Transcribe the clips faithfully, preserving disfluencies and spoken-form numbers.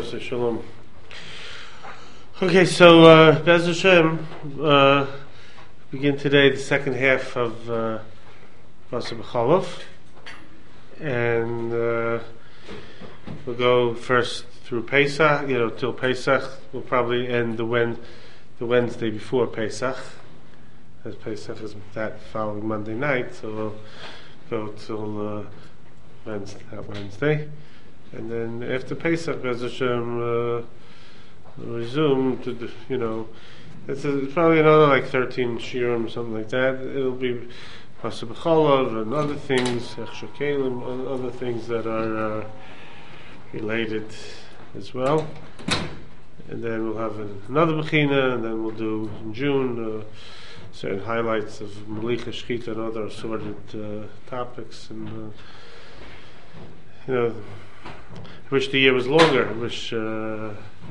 Yosef Shalom. Okay, so uh, Bez Hashem, uh, begin today the second half of uh, Vasa B'Cholov, and uh, we'll go first through Pesach, you know, till Pesach. We'll probably end the Wed- the Wednesday before Pesach, as Pesach is that following Monday night, so we'll go till uh, Wednesday, that Wednesday. And then after Pesach, Bez Hashem, uh, resume to, the, you know, it's, a, it's probably another like thirteen shiurim, something like that. It'll be Vasa B'Cholov and other things, Echsher Kelim, and other things that are uh, related as well. And then we'll have an, another Bechina, and then we'll do in June uh, certain highlights of Malika, Shechita, and other assorted uh, topics. And, uh, you know, I wish the year was longer. I wish, uh,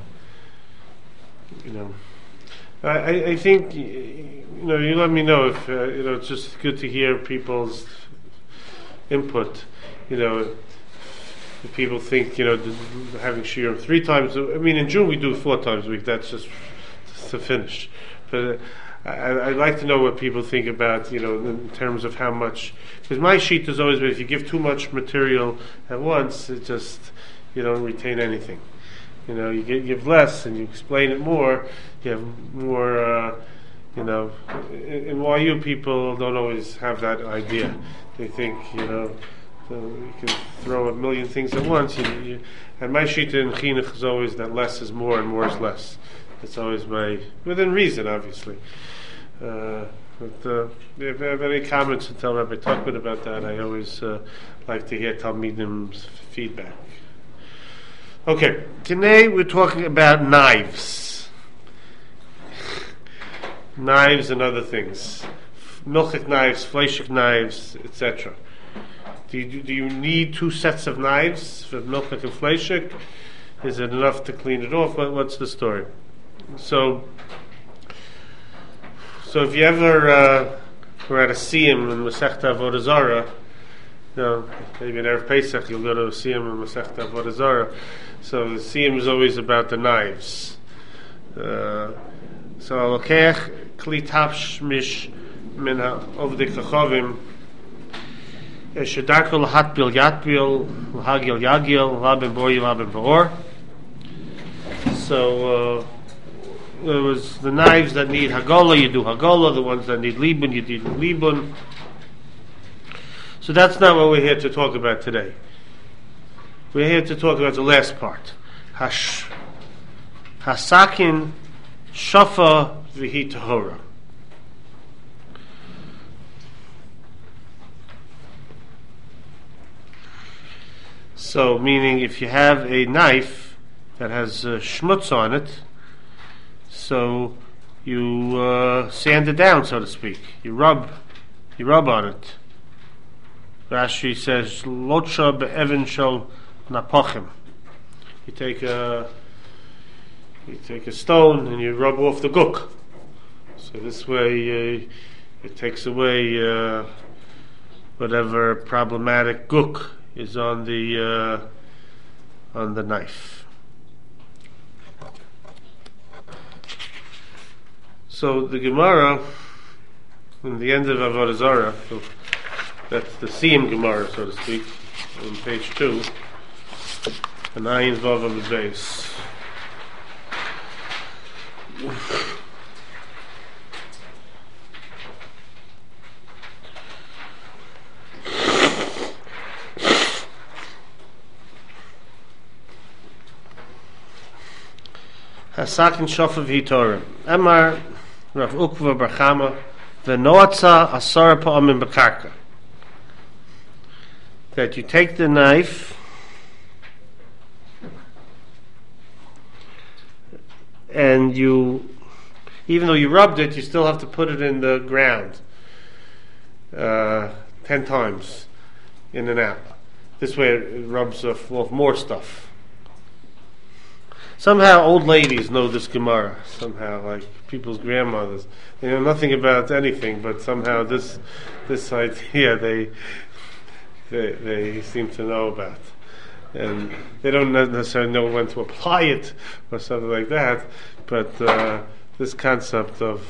you know, I, I think, you know, you let me know if, uh, you know, it's just good to hear people's input. You know, if people think, you know, having shiur three times, I mean, in June we do four times a week, that's just to finish. But uh, I, I'd like to know what people think about, you know, in terms of how much, because my sheet has always been, if you give too much material at once, it just, you don't retain anything. You know, you give, give less and you explain it more, you have more, uh, you know, in, in Y U people don't always have that idea. They think, you know, so you can throw a million things at once. You, you, and my shita in chinuch is always that less is more and more is less. It's always my, within reason, obviously. Uh, but uh, if you have any comments to tell Rabbi Tuchman about that, I always uh, like to hear Talmidim's feedback. Okay, today we're talking about knives. Knives and other things. Milchik knives, fleishik knives, et cetera. Do you, do you need two sets of knives for milchik and fleishik? Is it enough to clean it off? What, what's the story? So, so if you ever uh, were at a siyum in Masechta Avodah Zarah, you know, maybe in Erev Pesach you'll go to a siyum in Masechta Avodah Zarah. So the siyum is always about the knives. Uh, so lokech kli tafshmish min ha'ovdei kachavim shedarko lahatbil yatbil lahagil yagil labin bor labin bor. So uh, there was the knives that need hagola, you do hagola. The ones that need libun, you do libun. So that's not what we're here to talk about today. We're here to talk about the last part. Hash, hasakin shafa v'hi tahora. So, meaning if you have a knife that has uh, schmutz on it, so you uh, sand it down, so to speak. You rub, you rub on it. Rashi says, "Lotsha be'evin shel napochim." You take a you take a stone and you rub off the guk. So this way, uh, it takes away uh, whatever problematic guk is on the uh, on the knife. So the Gemara, in the end of Avodah Zarah, so that's the Siyum Gemara, so to speak, on page two, and Ayin Vav on the base. Hasakin Shofav Hitorim. Emar Rav Ukva Bar Chama V'noatza Asara Pa'amim B'karka. That you take the knife and you, even though you rubbed it, you still have to put it in the ground uh, ten times in and out. This way it rubs off, off more stuff. Somehow old ladies know this Gemara. Somehow, like people's grandmothers, they know nothing about anything, but somehow this this idea they they, they seem to know about. and they don't necessarily know when to apply it or something like that. But uh, this concept of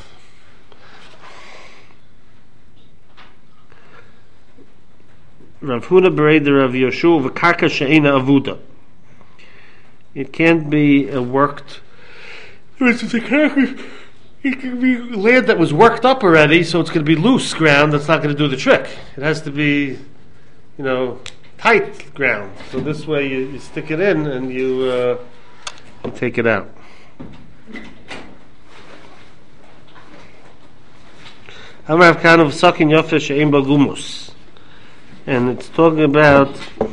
Rav Huna Bereder Rav Yoshua v'karka she'ena avuda. It can't be a worked. It's a karka. It can be land that was worked up already, so it's going to be loose ground. That's not going to do the trick. It has to be, you know, tight ground. So this way, you, you stick it in and you, uh, you take it out. Amar Rav Kahana v'sakin yofeh she'ein bo gumus. And it's talking about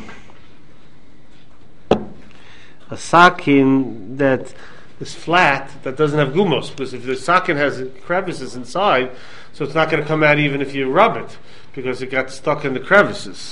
a sakin that is flat, that doesn't have gumos, because if the sakin has crevices inside, so it's not going to come out even if you rub it, because it got stuck in the crevices.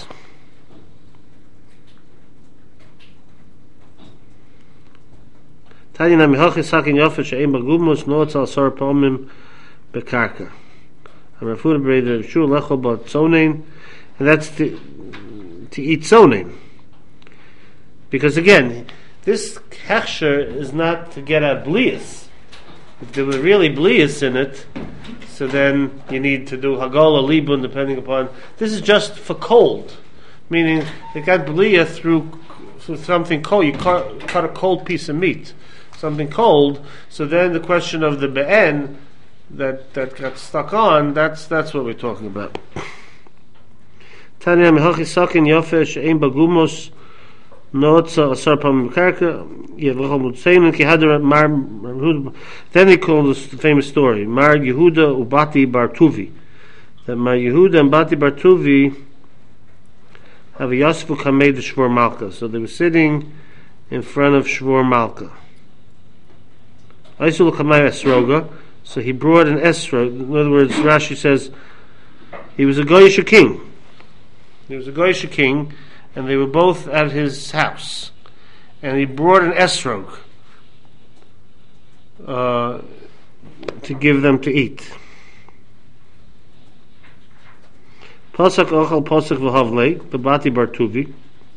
Tanya mihochi sakin yofeh she'ein bo gumus noatz al sar palmim bekarka. Rav Huna Bereder Rav Shua lechol bo tzonein. And that's to, to eat zonin. Because again, this hechsher is not to get at blias. If there were really blias in it, so then you need to do hagala libun depending upon. This is just for cold, meaning it got bliya through, through something cold. You cut, cut a cold piece of meat, something cold. So then the question of the be'en that that got stuck on, that's that's what we're talking about. Tanya mehochi sakin yofeh she'ein bo gumos noatza asar palmim bekarka yevrochol mutzeinu ki hadar Mar. Then they call this the famous story Mar Yehuda ubati bar Tuvi, that Mar Yehuda and Bati bar Tuvi have a yasfu kamei the Shvur Malka. So they were sitting in front of Shvur Malka. Aisul kamei esroga. So he brought an esrog. In other words, Rashi says he was a goyish king. He was a goyish king, and they were both at his house, and he brought an esrog uh, to give them to eat. Pasak ochal pasak v'havlei b'bati bar Tuvi.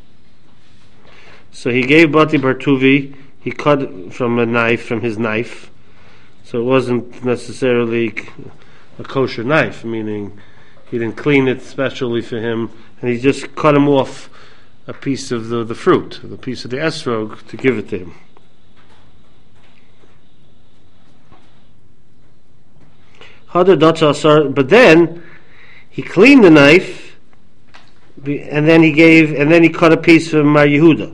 So he gave Bati bar Tuvi. He cut from a knife, from his knife. So it wasn't necessarily a kosher knife, meaning he didn't clean it specially for him, and he just cut him off a piece of the, the fruit, the piece of the esrog, to give it to him. But then he cleaned the knife, and then he gave, and then he cut a piece from Mar Yehuda.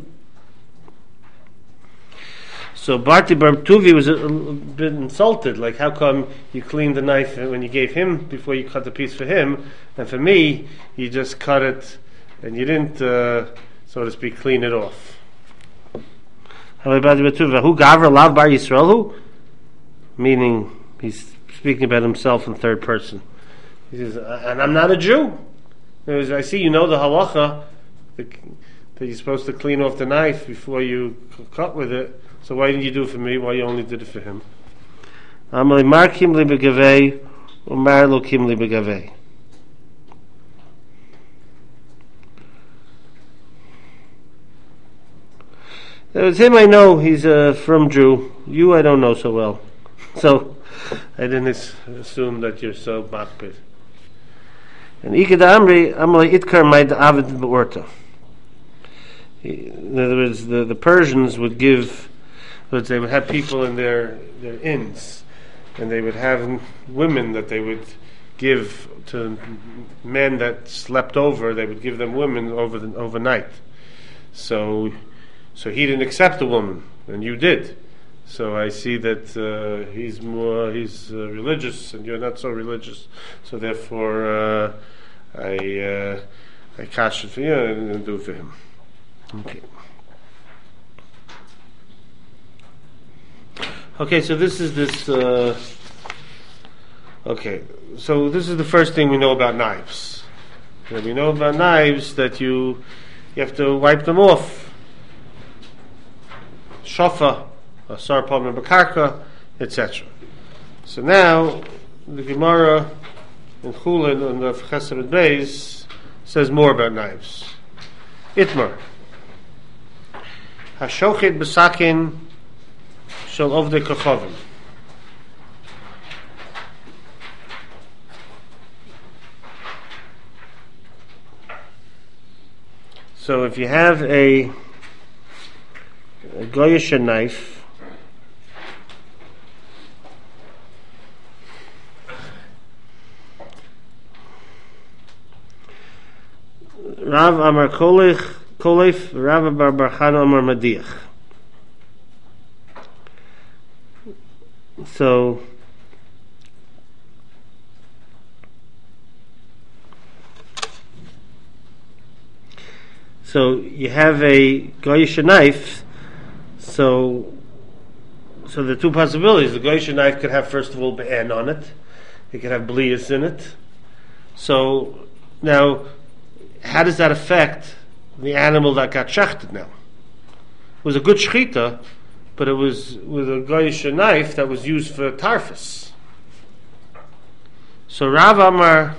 So Bati bar Tuvi was a, a bit insulted, like, how come you cleaned the knife when you gave him before you cut the piece for him, and for me you just cut it and you didn't, uh, so to speak, clean it off. Who gavra lav bar Yisrael? Meaning he's speaking about himself in third person. He says, and I'm not a Jew. Words, I see you know the halacha that, that you're supposed to clean off the knife before you cut with it. So why didn't you do it for me? Why you only did it for him? Amalei mar kimli begavei, umar lo kimli begavei. With him I know he's a from Jew. You I don't know so well. So I didn't assume that you're so makpid. And ikad amri amalei itkar maid avid beorta. In other words, the, the Persians would give. They would have people in their, their inns, and they would have women that they would give to men that slept over. They would give them women over the, overnight. So, so he didn't accept a woman, and you did. So I see that uh, he's more he's uh, religious, and you're not so religious. So therefore, uh, I uh, I cash it for you and, and do it for him. Okay. Okay, so this is this. Uh, okay, so this is the first thing we know about knives. And we know about knives that you you have to wipe them off. Shafa, asar palmim bekarka, et cetera. So now the Gemara in Chulin on the Chesed Beis says more about knives. Itmar. Hashochet b'sakin shel ovdei kochavim. So if you have a, a goyish knife, Rav Amar Kolech Kolef, Rav Bar Bar Chana Amar Madiach. So So you have a goyish knife. So, so the two possibilities: the goyish knife could have, first of all, be'en on it. It could have blias in it. So now, how does that affect the animal that got shechted? Now, it was a good shechita, but it was with a goyish knife that was used for tarfus. So Rav Amar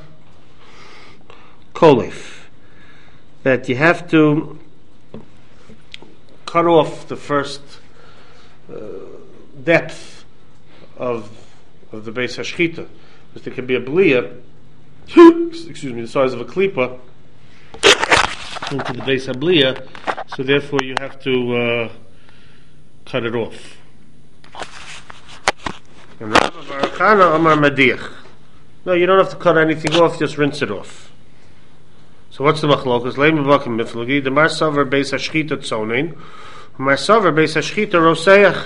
Kolef, that you have to cut off the first uh, depth of of the Beis HaShchita, because there can be a blia, excuse me, the size of a klipa into the Beis HaBlia, so therefore you have to uh, cut it off. And Rabbi Bar Chana Amar Madiach. No, you don't have to cut anything off, just rinse it off. So what's the machlokas? Leim b'vakim miflogi. The mar savar beis hashchita tzonin, mar savar beis hashchita roseach.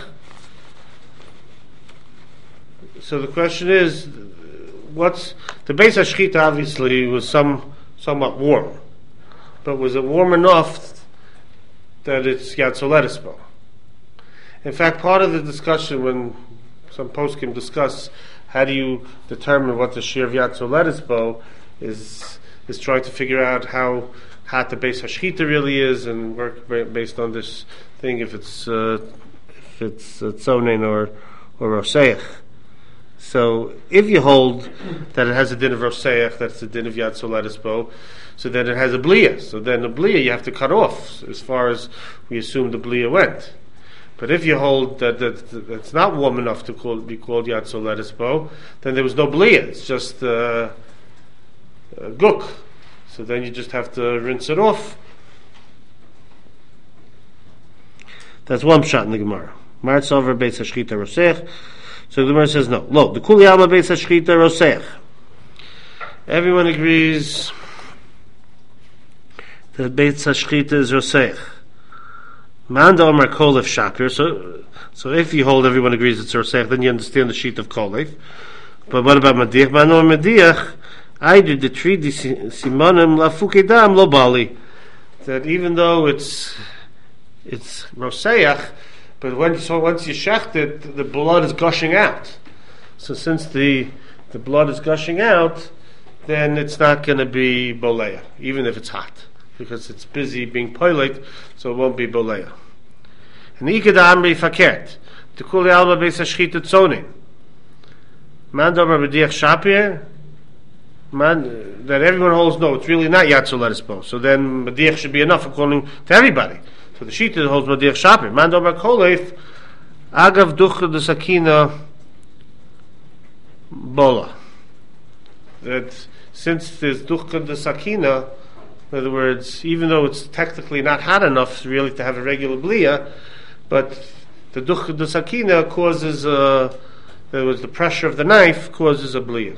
So the question is, what's the beis hashchita? Obviously, was some somewhat warm, but was it warm enough that it's yatzoletisbo? In fact, part of the discussion when some poskim discuss how do you determine what the shear of yatzoletisbo is. is trying to figure out how hot the Beis HaShchita really is, and work based on this thing if it's uh, if it's uh, tzonin or or roseach. So if you hold that it has a din of roseach, that's the din of yad soletisbo, so then it has a blia. So then the blia you have to cut off as far as we assume the blia went. But if you hold that, that, that it's not warm enough to call, be called yad soletisbo, then there was no blia. It's just uh, Uh, guk. So then you just have to rinse it off. That's one shot in the Gemara. Maritz over Beis HaShchita Rosech. So the Gemara says no. Lo, the Kuli Alma Beis HaShchita Rosech. Everyone agrees that Beis HaShchita is Rosech. Manda Omar Kolef Shapir. So, so if you hold everyone agrees it's Rosech, then you understand the sheet of Kolef. But what about Madiach? Manda Omar Madiach. I did the tree simanim lafukedam lo bali, that even though it's it's roseach, but when so once you shecht it, the blood is gushing out. So since the the blood is gushing out, then it's not going to be boleya, even if it's hot, because it's busy being poiled, so it won't be boleya. And ikeda amri fakert to kuli alba beis hashchita tzonin. Man domer b'diach shapir. Man, that everyone holds no, it's really not yatzo letisbo. So then Madiach should be enough according to everybody. So the Shita holds Madiach Shapir. Man dobar kolef agav ducha de sakina bola. That since there's ducha de sakina, in other words, even though it's technically not hot enough really to have a regular blia, but the ducha de sakina causes a, there was the pressure of the knife causes a blia.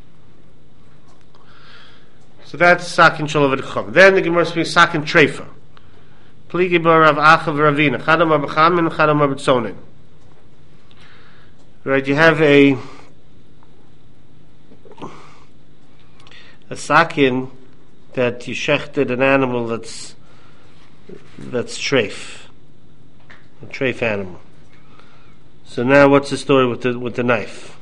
So that's sakin shalav edchov. Then the Gemara speaks sakin treifa. Pligi bar Rav Acha v'Ravina. Chadam bar b'chamin, chadam bar b'tzonin. Right, you have a a sakin that you shechted an animal that's that's treif, a treif animal. So now, what's the story with the with the knife?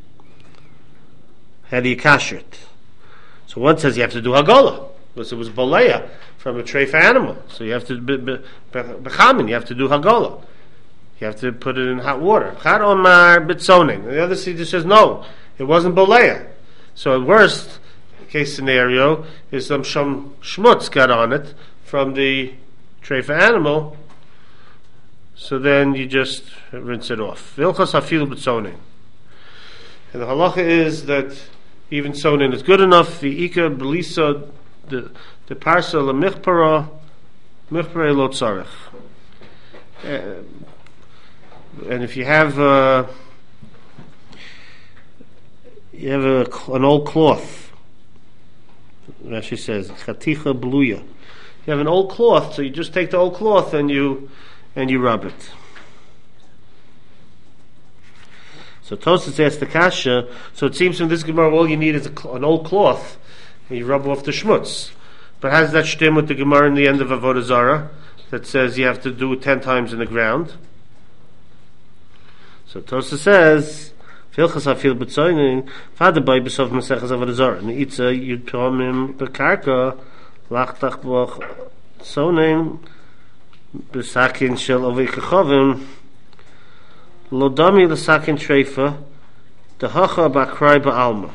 How do you kasher it? So one says you have to do hagola, because it was boleya from a treif animal. So you have to be bechamin. You have to do hagola. You have to put it in hot water. Chad omar bitzonin. The other seed says no, it wasn't boleya. So at worst case scenario is some shum shmutz got on it from the treif animal, so then you just rinse it off. Vilchas hafil b'tzonin. And the halacha is that even tzonin is good enough. The ika belisa the the parsa lemichpara michpara lo tzarich. And if you have uh, you have a, an old cloth, Rashi says chaticha bluya. You have an old cloth, so you just take the old cloth and you and you rub it. So Tosfos asks the kasha. So it seems from this Gemara, all you need is a, an old cloth, and you rub off the schmutz. But how does that stem with the Gemara in the end of Avodah Zarah that says you have to do it ten times in the ground? So Tosfos says, "Filchas hafil b'tzoinin, father by b'sof Masechas Avodah Zarah. Neitza yud p'omim b'karka, lachtach b'och tzoinin b'sakin shel ovei kachovim, lodami l'sakin treifa, dehacha b'akrai ba'alma."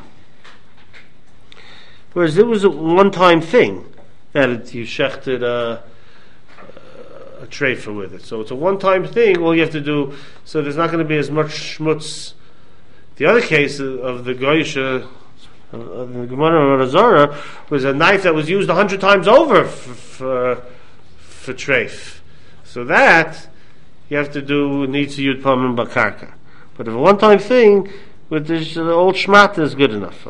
Whereas it was a one-time thing that it, you shechted a, a treifa with it. So it's a one-time thing, all you have to do, so there's not going to be as much schmutz. The other case of the Goyisha, of the Gemara of Azara, was a knife that was used a hundred times over for, for, for treif. So that, you have to do, needs to use pamim bakarka. But if a one-time thing, with this, the old shmata is good enough.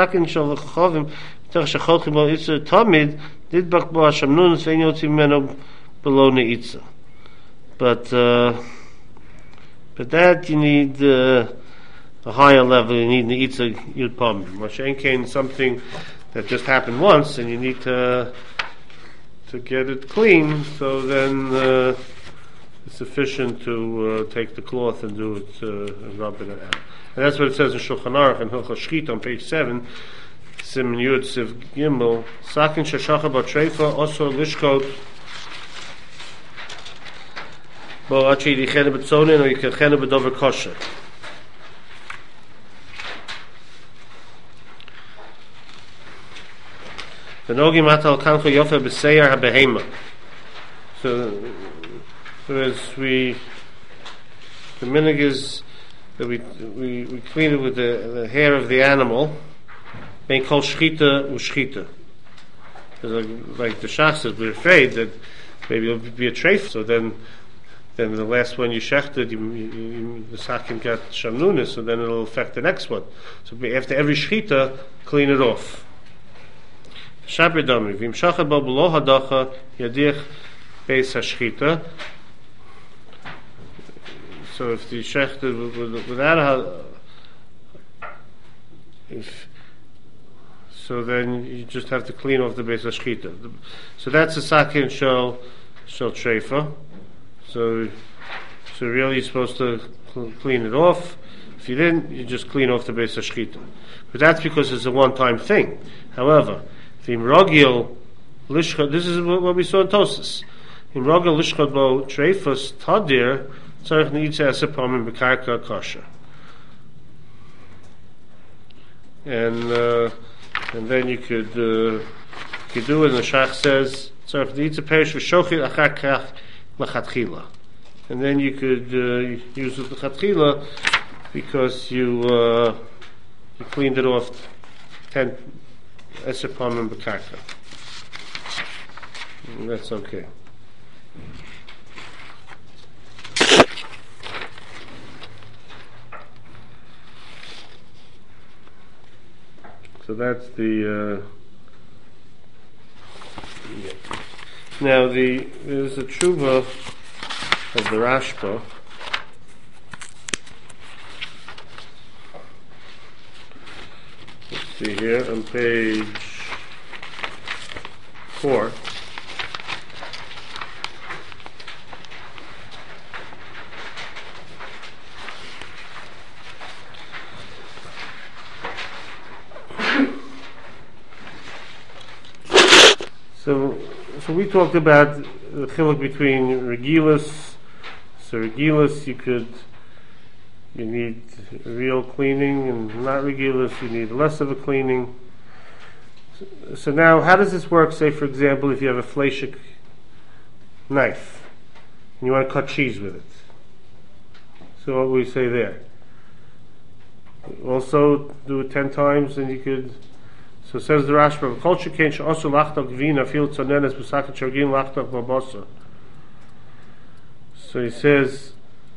But uh, but that you need uh, a higher level. You need the itza yud pamim. Mashen came something that just happened once, and you need to to get it clean. So then uh, it's sufficient to uh, take the cloth and do it uh, and rub it out. And that's what it says in Shulchan Aruch and Hilchos Shchita on page seven. Siman Yud Siv Gimel Sakin Sheshacha B'Treifa Osor Lishkot Bo Achi Yichene B'Tzonin or Yichene B'Dover Kosher. V'Nogi Matal Kancho Yofe B'Seir HaBehema. So, whereas we, the minig is that we, we we clean it with the, the hair of the animal. Being called shchita u'shchita. Like, like the Shach says, we're afraid that maybe it'll be a treif. So then, then the last one you shechted, you, you, you, the sakin got shamnunis, so then it'll affect the next one. So after every shchita, clean it off. Shabridami v'im shachad bo b'lo hadacha yadich beis hashchita. So if the shechted without a, if so, then you just have to clean off the base of shchita. So that's a sakin shel shel treifa. So, so really you're supposed to cl- clean it off. If you didn't, you just clean off the base of shchita. But that's because it's a one-time thing. However, if in rogil lishchot, this is what we saw in Tosfos. In rogil lishchot bo treifas tadir. Tzarich neitza esepamim b'karka kosher, and uh, and then you could uh, could do it. And the Shach says tzarich neitza perish v'shochit achar kach l'chatchila, and then you could uh, use it l'chatchila because you uh, you cleaned it off ten esepamim b'karka, and that's okay. So that's the. Uh, yeah. Now the there's a tshuva of the Rashba. Let's see here on page four. So, so we talked about the chiluk between regilas. So regilas, you could, you need real cleaning, and not regilas, you need less of a cleaning. So, so now, how does this work? Say, for example, if you have a fleshik knife, and you want to cut cheese with it. So what we say there? Also do it ten times, and you could. So says the Rashba, "Kol sheken she'asu lachtok vina fil tzonenes b'saket shogim lachtok babasa." So he says.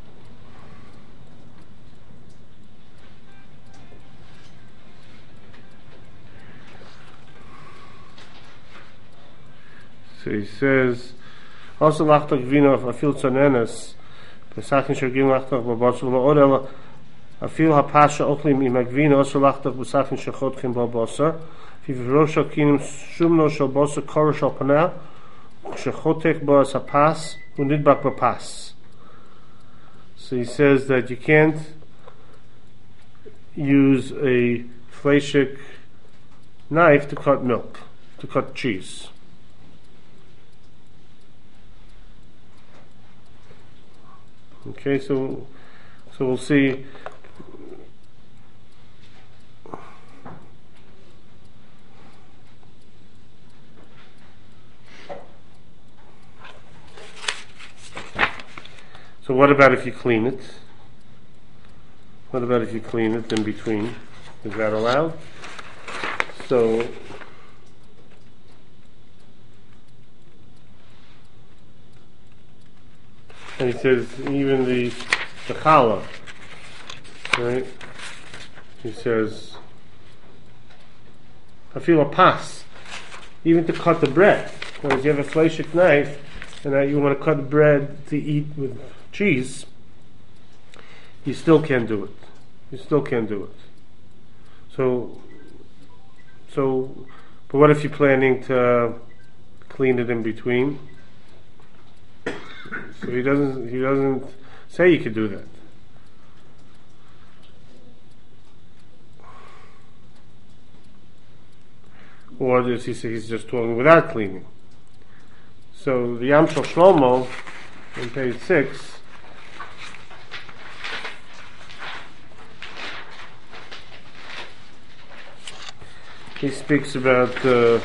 So he says, also lachtok vina afil tzonenes b'saket shogim lachtok babasa v'lo afil hapasha ochlim imagvina also lachtok b'saket shechotchim babasa. V'rosha kinim shumno shel basa kora shel panah shechotek ba sapas unidbak bapas. So he says that you can't use a fleishik knife to cut milk, to cut cheese. Okay, so so we'll see. So what about if you clean it? What about if you clean it in between? Is that allowed? So and he says even the the challah, right? He says I feel a pass, even to cut the bread. Whereas you have a fleishik knife, and now you want to cut bread to eat with cheese, you still can't do it. You still can't do it. So, so, but what if you're planning to clean it in between? So he doesn't. He doesn't say you could do that. Or does he say he's just talking without cleaning? So the Yam Shel Shlomo on page six. He speaks about uh,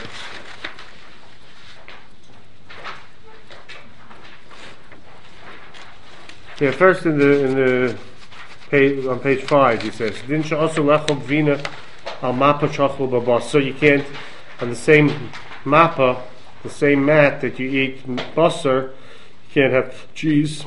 yeah. First, in the in the page on page five, he says, "Din she'asu lechol vina al mappa shachol babas." So you can't on the same mappa, the same mat that you eat basar, you can't have cheese.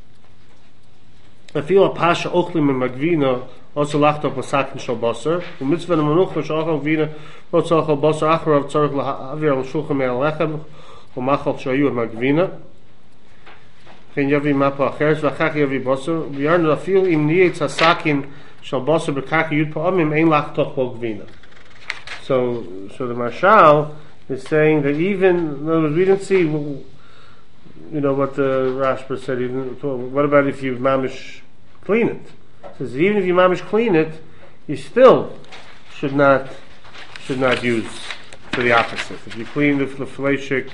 I feel a pasha ochlim and magvina. Also lachtok b'sakin shel basar. U'mitzvah ne'manuch v'shachal vina lo tzachal basar acharav tzarich l'havir al shulchan me'al lechem u'machal shayu magvina. Chen yavi mapa acheres v'achach yavi basar. V'yarnu afil im niyetz hasakin shel basar b'kaki yud pa'amim ein lachtok bo gvina. So, so the Mashal is saying that even, in other words, we didn't see, you know, what the Rashba said. He didn't, what about if you mamish clean it? Says even if you mamish clean it, you still should not should not use for the opposite. If you clean the fleishik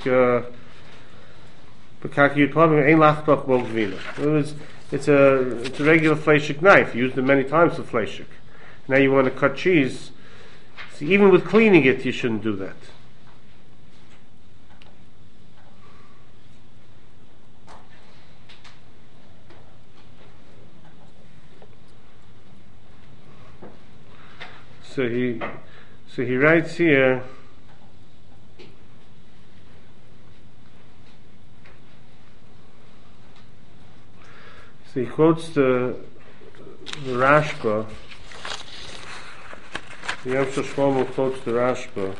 b'kaki yud pa'amim ein lachtok bo gvina. It's a it's a regular fleishik knife. You used it many times for fleishik. Now you want to cut cheese. So even with cleaning it, you shouldn't do that. So he, so he writes here. So he quotes the the Rashba. The Yam Shel Shlomo quotes the Rashba.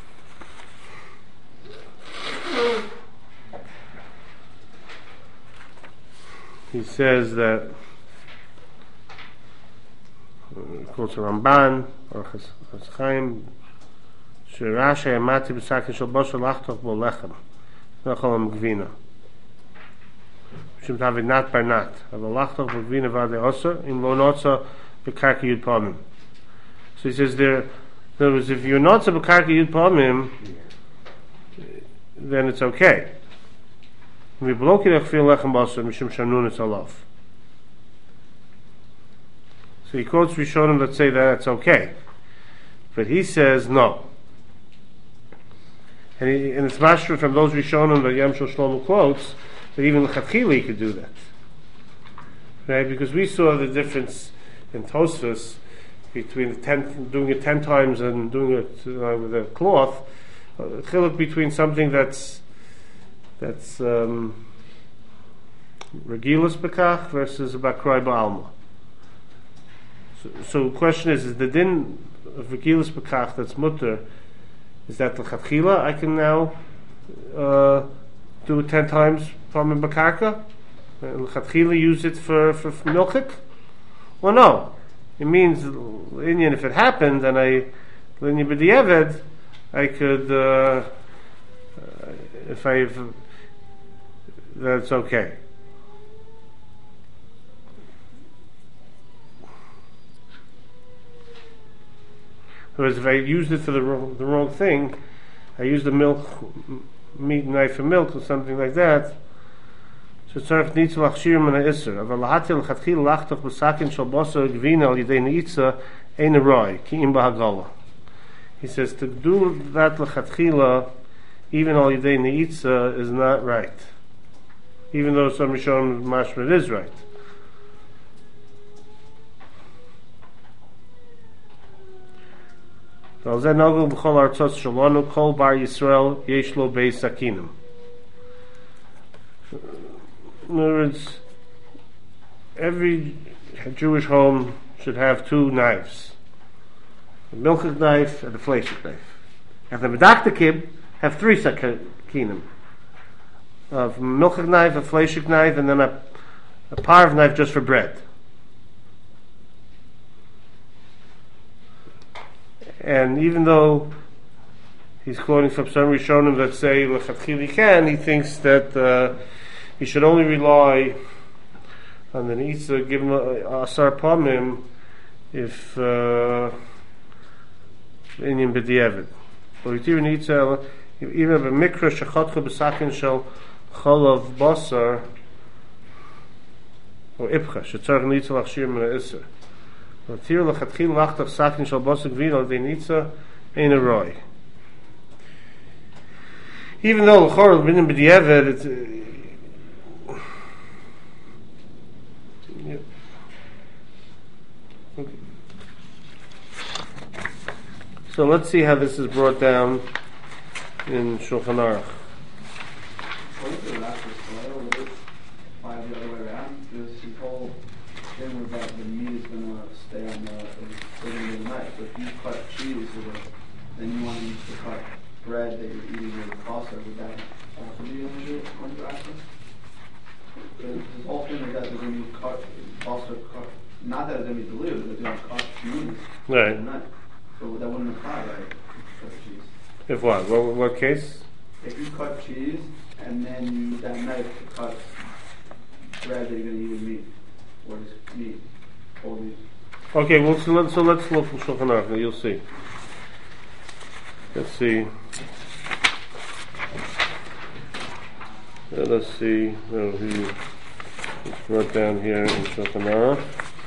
He says that. He quotes a Ramban or Chas Chaim. Shirasha Yamati b'sakin shel basar lachtok bo lechem v'chol gvina. Shem tavid nat bar nat. Aval lachtok bo gvina v'adei oser im lo notza b'karka yud pa'amim. So he says there. In other words, if you're notza b'karka yud pa'amim, then it's okay. V'blokirech fil lechem basar mishum shanun it's alav. So he quotes Rishonim that say that it's okay, but he says no. And, he, and it's mashra from those Rishonim that Yam Shel Shlomo quotes that even l'chatchila you could do that, right? Because we saw the difference in Tosfos between the ten, doing it ten times and doing it uh, with a cloth. Uh, chiluk between something that's that's um, regilus bekach versus a bakroi ba'alma. So, so the question is: is the din of regilus bekach that's mutter? Is that l'chatchila? I can now uh, do it ten times from a bakarka. L'chatchila use it for for, for milchik? Well, no. It means Indian. If it happened, and I Linyan b'di'eved, I could. Uh, if I that's okay. Whereas if I used it for the wrong, the wrong thing, I used the milk, meat knife for milk or something like that. So tzarich needs lachshir min ha'isser. Aval lahatil l'chatchil lachtoch b'sakin shal basar gvina al yidei neitza ein a roi ki im b'hagala. He says to do that l'chatchila even al yidei neitza is not right, even though some Rishonim mashma it is right. Al zeh nagul b'chol artzos shalonu kol bar Yisrael yesh lo beis sakinim. In other words, every Jewish home should have two knives, a milchik knife and a fleshik knife. And the medaktakim have three sakinim, a milchik knife, a fleshik knife, and then a, a parv knife just for bread. And even though he's quoting from some Rishonim that say l'chatchili can, he thinks that uh, he should only rely on the Nitza, give him asar pamim if Inyan b'di'eved. But Yitir Nitza, even if a mikra shechatcha b'sakin shel cholav basar, or ipcha, shetzarech Nitza lachshir min ha'isser. Yitir l'chatchil lachtach sakin shel basar gvina l'dei Nitza ein a roi. Even though l'chor Inyan b'di'eved, it's yeah. Okay. So let's see how this is brought down in Shulchan Aruch. What if the last was would it fly the other way around? Because his whole thing was that the meat is going to stay on the beginning of the night. But if you cut cheese with it, then you want to cut bread that you're eating with pasta, would that also be on your on your access? Because his whole thing is that they're going to be cut, also cut, not that it's going to be delivered, but they're going to cut cheese Right. at night. So that wouldn't apply, right? If you cut cheese. If what? What, what case? If you cut cheese and then you use that knife to cut bread that you're going to eat with meat, or just meat, whole meat. Okay, well, so, let, so let's look in Shulchan Aruch and you'll see. Let's see. Uh, let's see. Oh, he, it's brought down here in Shulchan Aruch.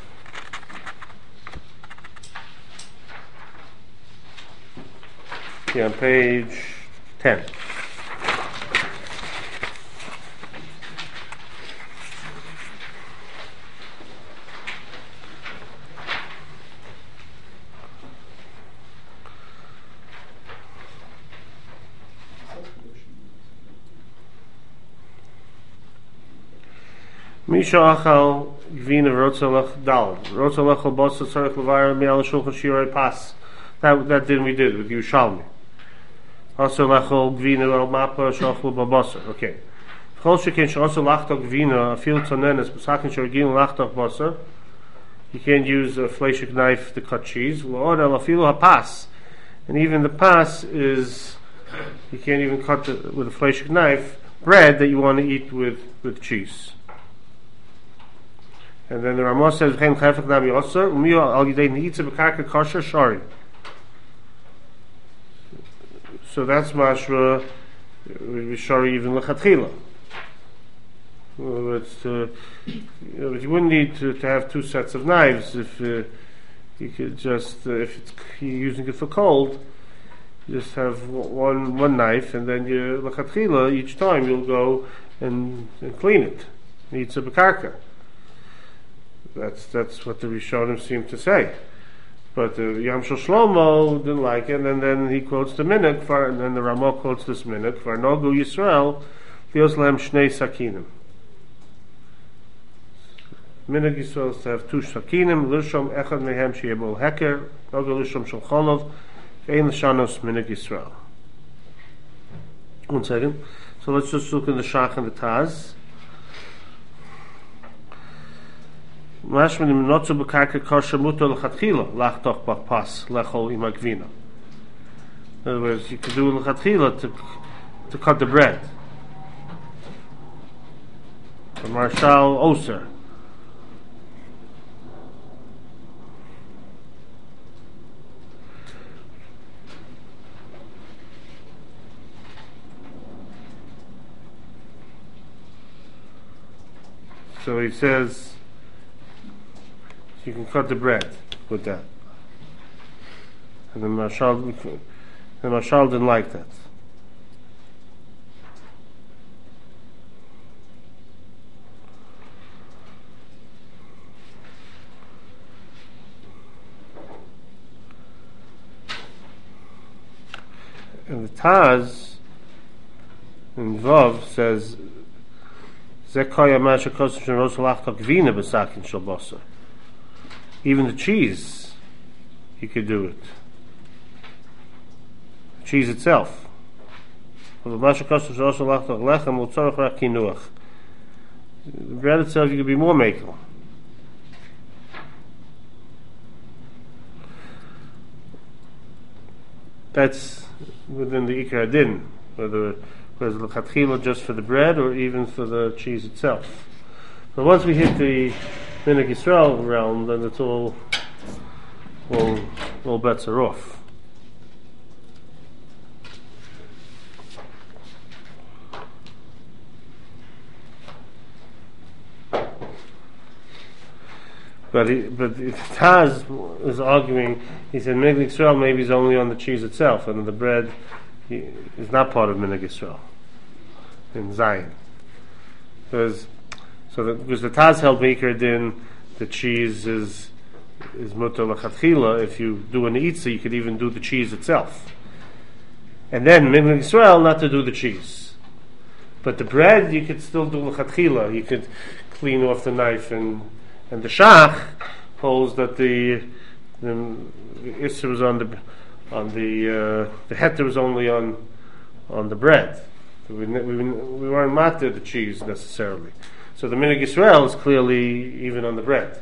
Yeah, on page ten. Misha achal gvina rotzalach dal rotzalach al basa tzarich levar me'al shulchan shirei pas. That that didn't we did with Yerushalmi. Also lachol gvina al mapa shachlu babasa. Okay. Chol shekin she'also lachtok gvina afil tonenes b'sakin she'orgin lachtok basa. You can't use a fleshik knife to cut cheese. L'od el afilu hapas, and even the pas is you can't even cut the, with a fleshik knife bread that you want to eat with with cheese. And then the Ramah says, "V'chein chayfek nami osar umiyo al yidei neitza b'karka kosher shari." So that's mashra shari even lechatchila. Well, it's uh, you know, but you wouldn't need to, to have two sets of knives if uh, you could just uh, if it's, you're using it for cold, You just have one one knife, and then you l'chatchila each time you'll go and, and clean it. Needs a bekarka. That's that's what the Rishonim seem to say. But the uh, Yam Shel Shlomo didn't like it, and then, then he quotes the minhag for, and then the Ramah quotes this minhag for Nogu Yisrael Lios Lehem Shnei Sakinim. Minhag Yisrael is to have two sakinim, Lishom Echad Mehem Sheyebol Heker, Nogu Lishom Shel Cholov, Ein L'shanos Minhag Yisrael. One second. So let's just look in the Shach and the Taz. Mashman im notzu bekarka kosher mutar l'chatchila lachtoch b'pas lechol im agvina. In other words, you could do l'chatchila to to cut the bread. The Marshal Oser. So he says you can cut the bread with that. And the Marshal, the Marshal didn't like that. And the Taz in Vav says, even the cheese, you could do it. The cheese itself. The bread itself, you could be more makel. That's within the Ikar Din, whether whether the l'chatchila just for the bread or even for the cheese itself. But once we hit the Minhag Yisrael realm, then it's all, all, all bets are off. But he, but Taz is arguing. He said Minhag Yisrael maybe is only on the cheese itself, and the bread he, is not part of Minhag Yisrael in Zion. Because so that, because the Taz held Meikar Din, the cheese is is mutar l'chatchila. If you do an itza, you could even do the cheese itself, and then Minhag Yisrael not to do the cheese. But the bread you could still do l'chatchila. You could clean off the knife and. And the Shach holds that the the issue was on the on the uh, the heter was only on on the bread. We we, we weren't matter the cheese necessarily. So the Minhag Yisrael is clearly even on the bread.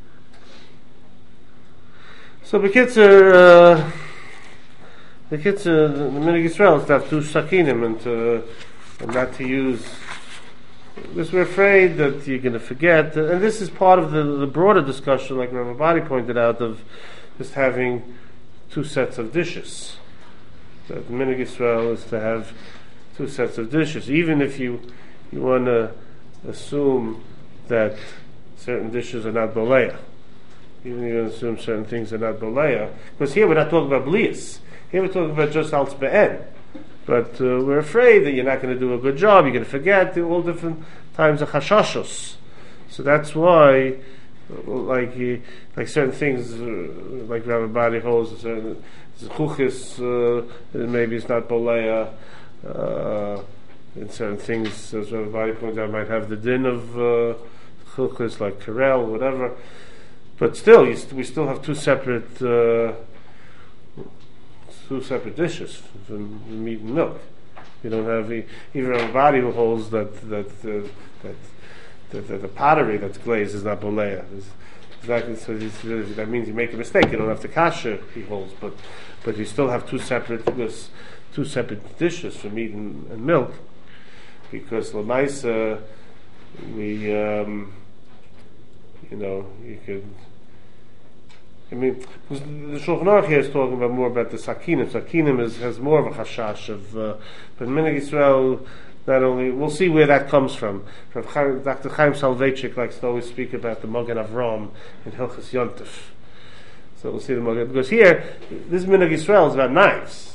So the kids are uh, the kids are, the Minhag Yisrael is to have two sakinim and to, and not to use. Because we're afraid that you're going to forget, and this is part of the, the broader discussion, like Rabbi Badi pointed out, of just having two sets of dishes. That the Minhag Yisrael is to have two sets of dishes, even if you you want to assume that certain dishes are not boleya. Even if you want to assume certain things are not boleya, because here we're not talking about blias. Here we're talking about just alts be'en. But uh, we're afraid that you're not going to do a good job, you're going to forget all different times of chashashos. So that's why, like uh, like certain things, uh, like Rabbi Badi holds, certain chuchis, uh, maybe it's not boleya, uh, and certain things, as Rabbi Badi points out, might have the din of uh, chuchis, like karel, whatever. But still, you st- we still have two separate uh, two separate dishes from meat and milk. You don't have even a body who holds that that uh, that, that, that the pottery that's glazed is not boleya. Exactly. So that means you make a mistake. You don't have the kasher he holds, but but you still have two separate two separate dishes for meat and, and milk, because lamaisa we um, you know you could. I mean, the Shulchan Aruch here is talking about more about the sakinim. Sakinim is, has more of a chashash of, uh, but Minhag Yisrael, not only, we'll see where that comes from. Doctor Chaim Soloveitchik likes to always speak about the Magen Avram in Hilchos Yontif. So we'll see the Magen, because here, this Minhag Yisrael is about knives.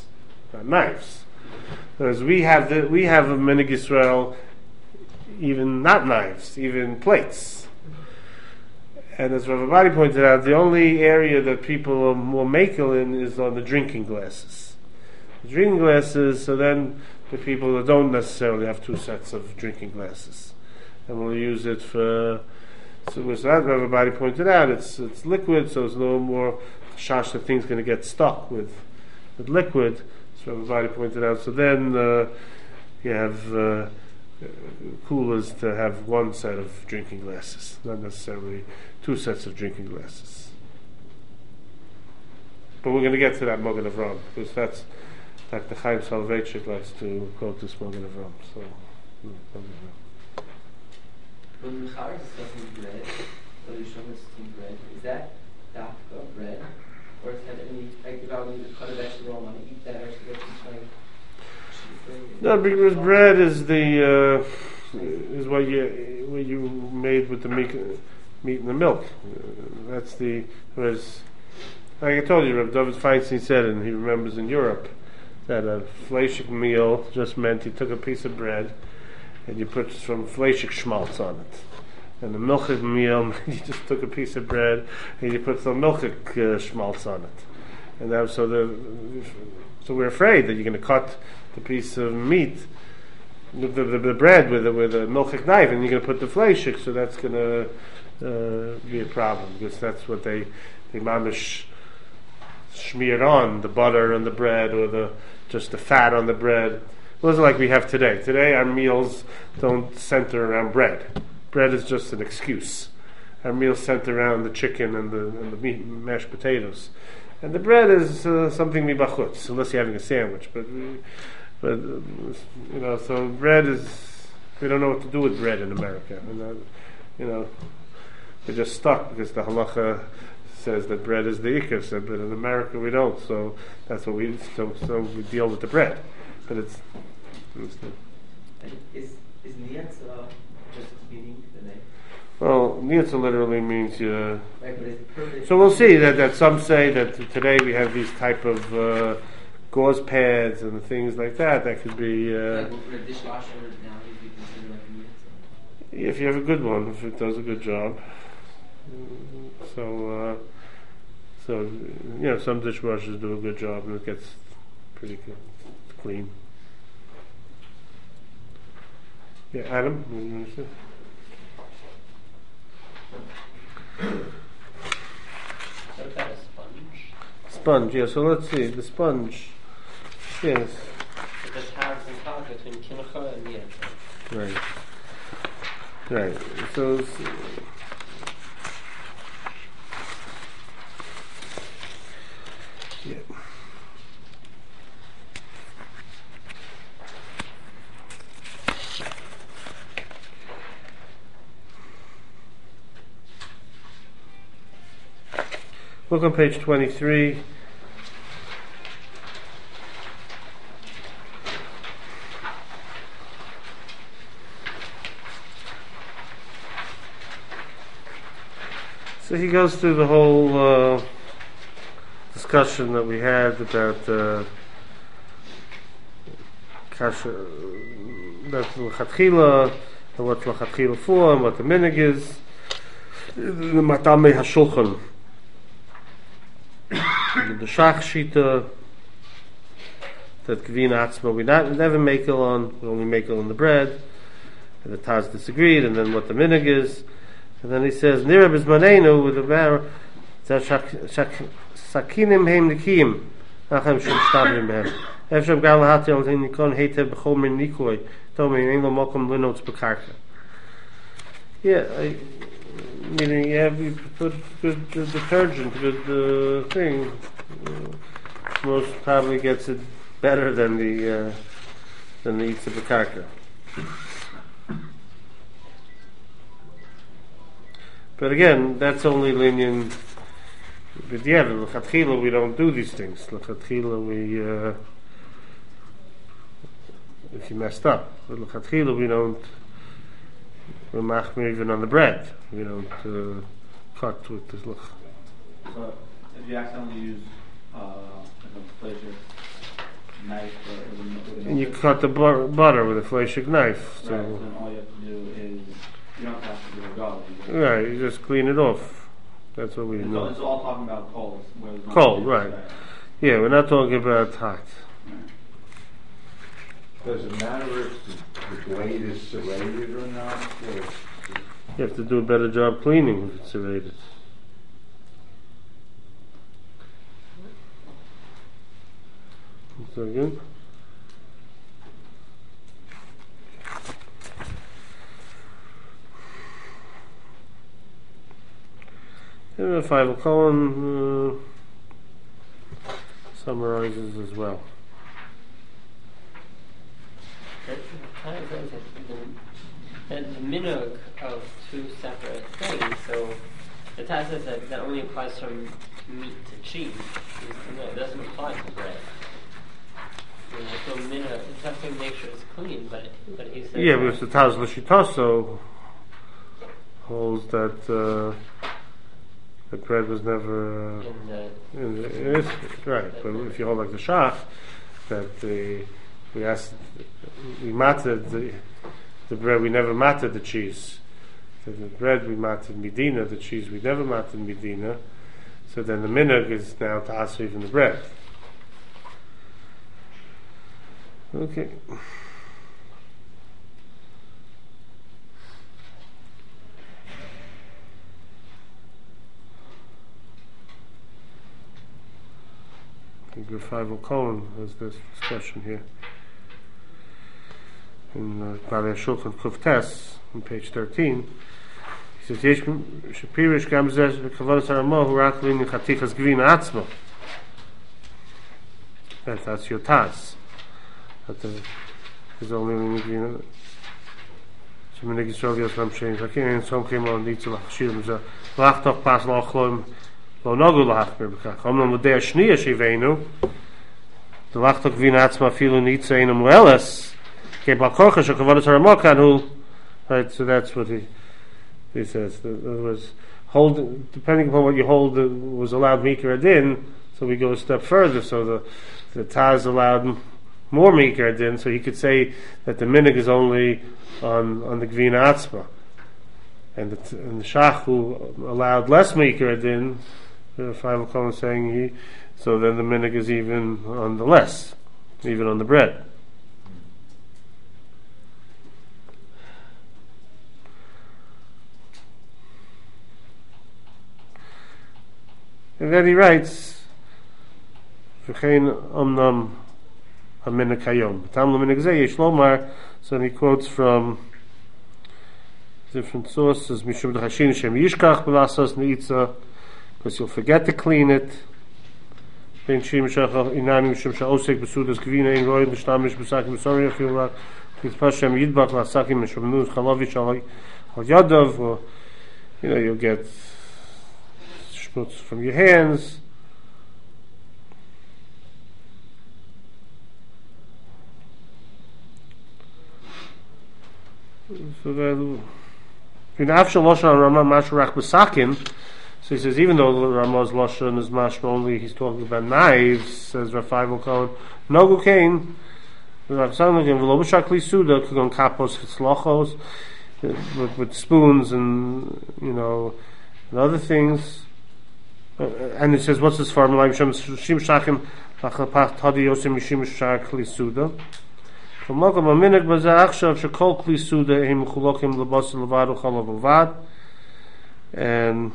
not knives. Whereas we have the we have a Minig Yisrael, even not knives, even plates. And as Rav Abadi pointed out, the only area that people are more makel in is on the drinking glasses. The drinking glasses, so then the people that don't necessarily have two sets of drinking glasses, and will use it for. So as Rav Abadi pointed out, it's it's liquid, so there's no more shash that thing's going to get stuck with with liquid. So Rav Abadi pointed out. So then uh, you have. Uh, coolers to have one set of drinking glasses, not necessarily two sets of drinking glasses. But we're going to get to that Mogen Avram, because that's like the Chaim Soloveitchik likes to quote this Mogen Avram. So, when the Char is discussing bread, or the Yishon is discussing bread, is that dafka bread, or is that any, like if I want to cut a vegetable, I want to eat that vegetable, it's like. No, because bread is the uh, is what you what you made with the meat, meat and the milk. Uh, that's the whereas, like I told you, Rav David Feinstein said, and he remembers in Europe that a fleishik meal just meant you took a piece of bread and you put some fleishik schmaltz on it, and the milchik meal you just took a piece of bread and you put some milchik uh, schmaltz on it, and that was so the so we're afraid that you're going to cut the piece of meat, the, the, the bread with a, with a milchik knife, and you're going to put the fleishik, so that's going to uh, be a problem, because that's what they they mamish smear on the butter on the bread, or the just the fat on the bread. It wasn't like we have today. Today our meals don't center around bread. Bread is just an excuse. Our meals center around the chicken and the and the meat, mashed potatoes. And the bread is uh, something mibachutz, unless you're having a sandwich. But, we, but uh, you know, so bread is, we don't know what to do with bread in America. And, uh, you know, we're just stuck because the halacha says that bread is the ikar, so, but in America we don't. So that's what we, so, so we deal with the bread. But it's, it's and is is niyat uh, just meaning the name? well, niyatza literally means you. Right, but is it So we'll see that, that some say that today we have these type of uh, gauze pads and things like that. That could be. Uh, like, would a dishwasher nowadays be considered like a niyat? if you have a good one, if it does a good job. So, uh, so you know, some dishwashers do a good job and it gets pretty good, clean. Yeah, Adam, you understand? What about a sponge? Sponge, yeah, so let's see, the sponge, yes. The tags and tags between kimcha and niyat. Right. Right. So, it's, yeah. Look on page twenty-three. So he goes through the whole uh, discussion that we had about uh, kasha, that's l'chatchila, and what l'chatchila for, and what the minig is, the matame hashulchan. The shach shita that Gvina Atzma we not never make it on, we only make it on the bread. And the Taz disagreed, and then what the minig is, and then he says Nira bizmanenu with the bar sakinim heim nikim achem shum stabrim behem efsham gal hati al nikon heitev b'chol min nikoi tomi ein lo mokom linots bekarka. Yeah, I, meaning you have you put good uh, detergent, good uh, thing. Uh, most probably gets it better than the uh, than the Itza B'karka. But again, that's only linyan. But yeah, l'chatchila we don't do these things. L'chatchila we uh, if you messed up, but l'chatchila we don't. We're machmir even on the bread. We don't uh, cut with this look. So if you accidentally use uh, like a pleasure knife or with a, with an And you oven. cut the bu- butter with a fleshig knife. Right, so So then all you have to do is, you don't have to do a garlic. You just, right, you just clean it off. That's what we it's, all, know. it's all talking about cold. whereas not Cold, the right. side. Yeah, we're not talking about hot. Does it matter if the, the blade is serrated or not? Or You have to do a better job cleaning if it's serrated. One second. And the final column uh, summarizes as well. It kind of says that the, the minhag of two separate things. So the Taz says that that only applies from meat to cheese. No, it doesn't apply to bread. You know, so minhag, it's have to make sure it's clean, but but he says Yeah, that- because the Taz L'Shitaso holds that uh, the bread was never uh, in the in the, it is, right. But if you hold like the Shach, that the we asked we matted the the bread, we never matted the cheese. So the bread we matted Medina, the cheese we never matted Medina. So then the minhag is now to ask even the bread. Okay. Grafival Cohen has this discussion here in uh, Baalei Shulchan Kuf Tes on page thirteen. He says, "Yesh shapirish gam zeh b'kavodas haramo hu rak l'in chatichas gvina atzma." That that's your Taz. That the is only in gvina. So when they Yisrael yos lam shein zakin and some came on nitzel hachshirim zeh lach toch pas lachloim. Lo nagu lachmer b'kach. Omnam l'dei hashniya shivenu. The lachtok v'ina atzma filu nitzeinu muelas. Ke balkorcha shekavodas haramokan hu. Right, so that's what he he says. In other words, hold, depending upon what you hold, uh, was allowed mikra adin. So we go a step further. So the the Taz allowed m- more mikra adin. So he could say that the minhag is only on on the gvina atzma, and the and the Shach who allowed less mikra adin. The final column saying he, so then the minhag is even on the less, even on the bread. And then he writes, "V'chein omnam haminhag hayom." Tam leminhag zeh yesh lomar. So then he quotes from different sources. Mishum d'chashin shem yishkach b'lasos neitza. Because you'll forget to clean it. Ben shim shachach inanim shim sha'osek b'sudas gvina in roim b'shtamish b'sakim b'sorim afil rak b'tzpah shem yidbach l'sakim b'shomnus chalavish al yadav, or you know, you'll get schmutz from your hands. So then in afshal loshan rama mashrach b'sakim. So he says, even though Ramah's Lashon is mashma only, he's talking about knives, says Rafael Cohen, Nogu Kain, Suda, Kugon Kapos, Hitzlochos, with, with spoons and, you know, and other things. Uh, and it says, what's this formula? Shim Shachim, Lachapach Tadi Yosim Mishim Shar Kli Suda. From Mokum Aminik Bazakshav Shakol Kli Suda, Him Chulokim Labos Levadu Chalav Avad. And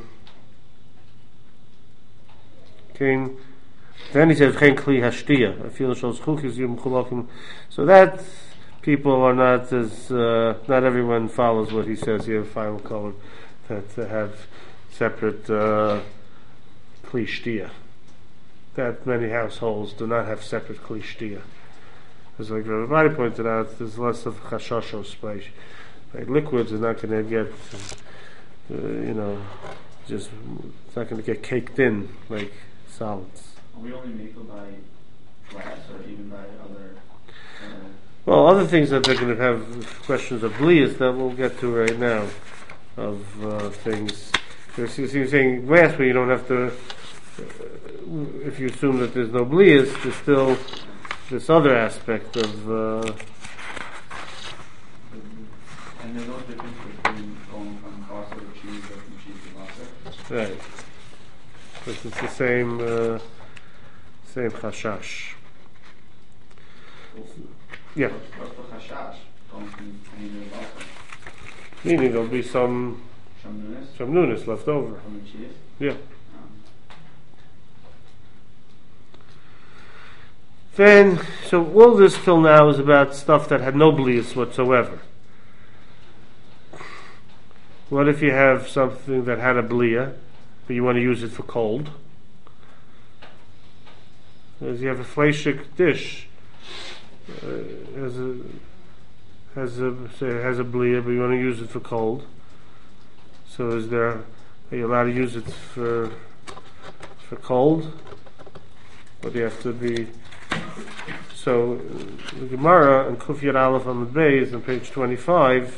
Okay. Then he says, "Chen kli hashtiya." I feel shos chukis yom chulakim. So that people are not as uh, not everyone follows what he says here. Final color that uh, have separate uh, kli shtiya. That many households do not have separate kli shtiya. As like everybody pointed out, there's less of chashashos space. Like liquids are not going to get, uh, you know, just it's not going to get caked in like solids. Are we only make them by glass or even by other? Uh, Well, other things that they're going to have questions of blias that we'll get to right now, of uh, things. You're saying glass where you don't have to, uh, if you assume that there's no blias, there's still this other aspect of. Uh, And there's no difference between going from basar to cheese or from cheese to basar. right. Because it's the same, uh, same chashash. Yeah. What's the chashash going from cheese to basar? Meaning there'll be some Some newness some newness left over. from the cheese. Yeah. Um, Then, so all this till now is about stuff that had no blias whatsoever. What if you have something that had a blia, but you want to use it for cold? As you have a fleshik dish, uh, has a has a say it has a blia, but you want to use it for cold. So is there? Are you allowed to use it for for cold? Or do you have to be? So the Gemara in Kuf Yud Aleph Amud Beis on page twenty-five.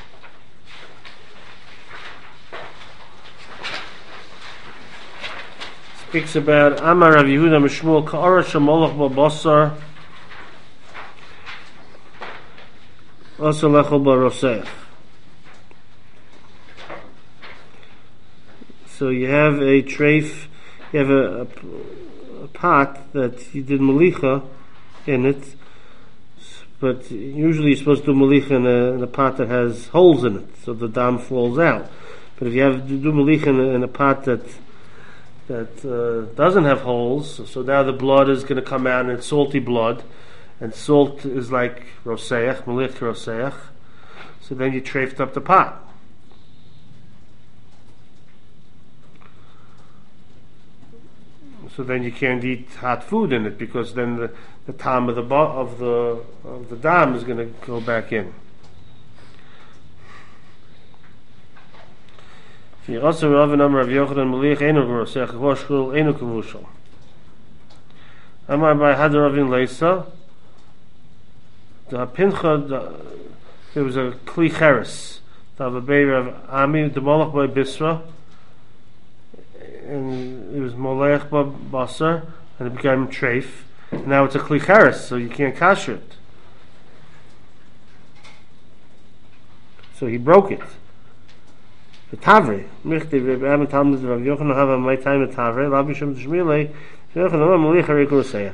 Speaks about Amar Rav Yehuda Mishmuel Ka'ara Shemolach B'Basar Asa Lechol B'Roseach. So you have a treif, you have a, a, a pot that you did malicha in it, but usually you're supposed to do malicha in a, in a pot that has holes in it, so the dam falls out. But if you have to do malicha in a, in a pot that that uh, doesn't have holes, so now the blood is going to come out and it's salty blood, and salt is like roseach, malich roseach, so then you treifed up the pot. So then you can't eat hot food in it, because then the, the time of the bo- of the of the dam is going to go back in. Also, Rav Amar Rav Yochanan Maliach Einu Roseach Voshkul Einu Kavushal. Amar by Hadaravin Leisa. The Pincha, there was a Kli Cheres. The baby of Ami, the Molech by Bisra, and it was Molech by Basar, and it became Treif. And now it's a Kli Cheres, so you can't kasher it. So he broke it. The Tavre, Michti, Rabbi Am Talmud Rav Yochanan have my time at Tavre, Rabbi Shem Shmilei, Yochanan Malicha Rekuseach.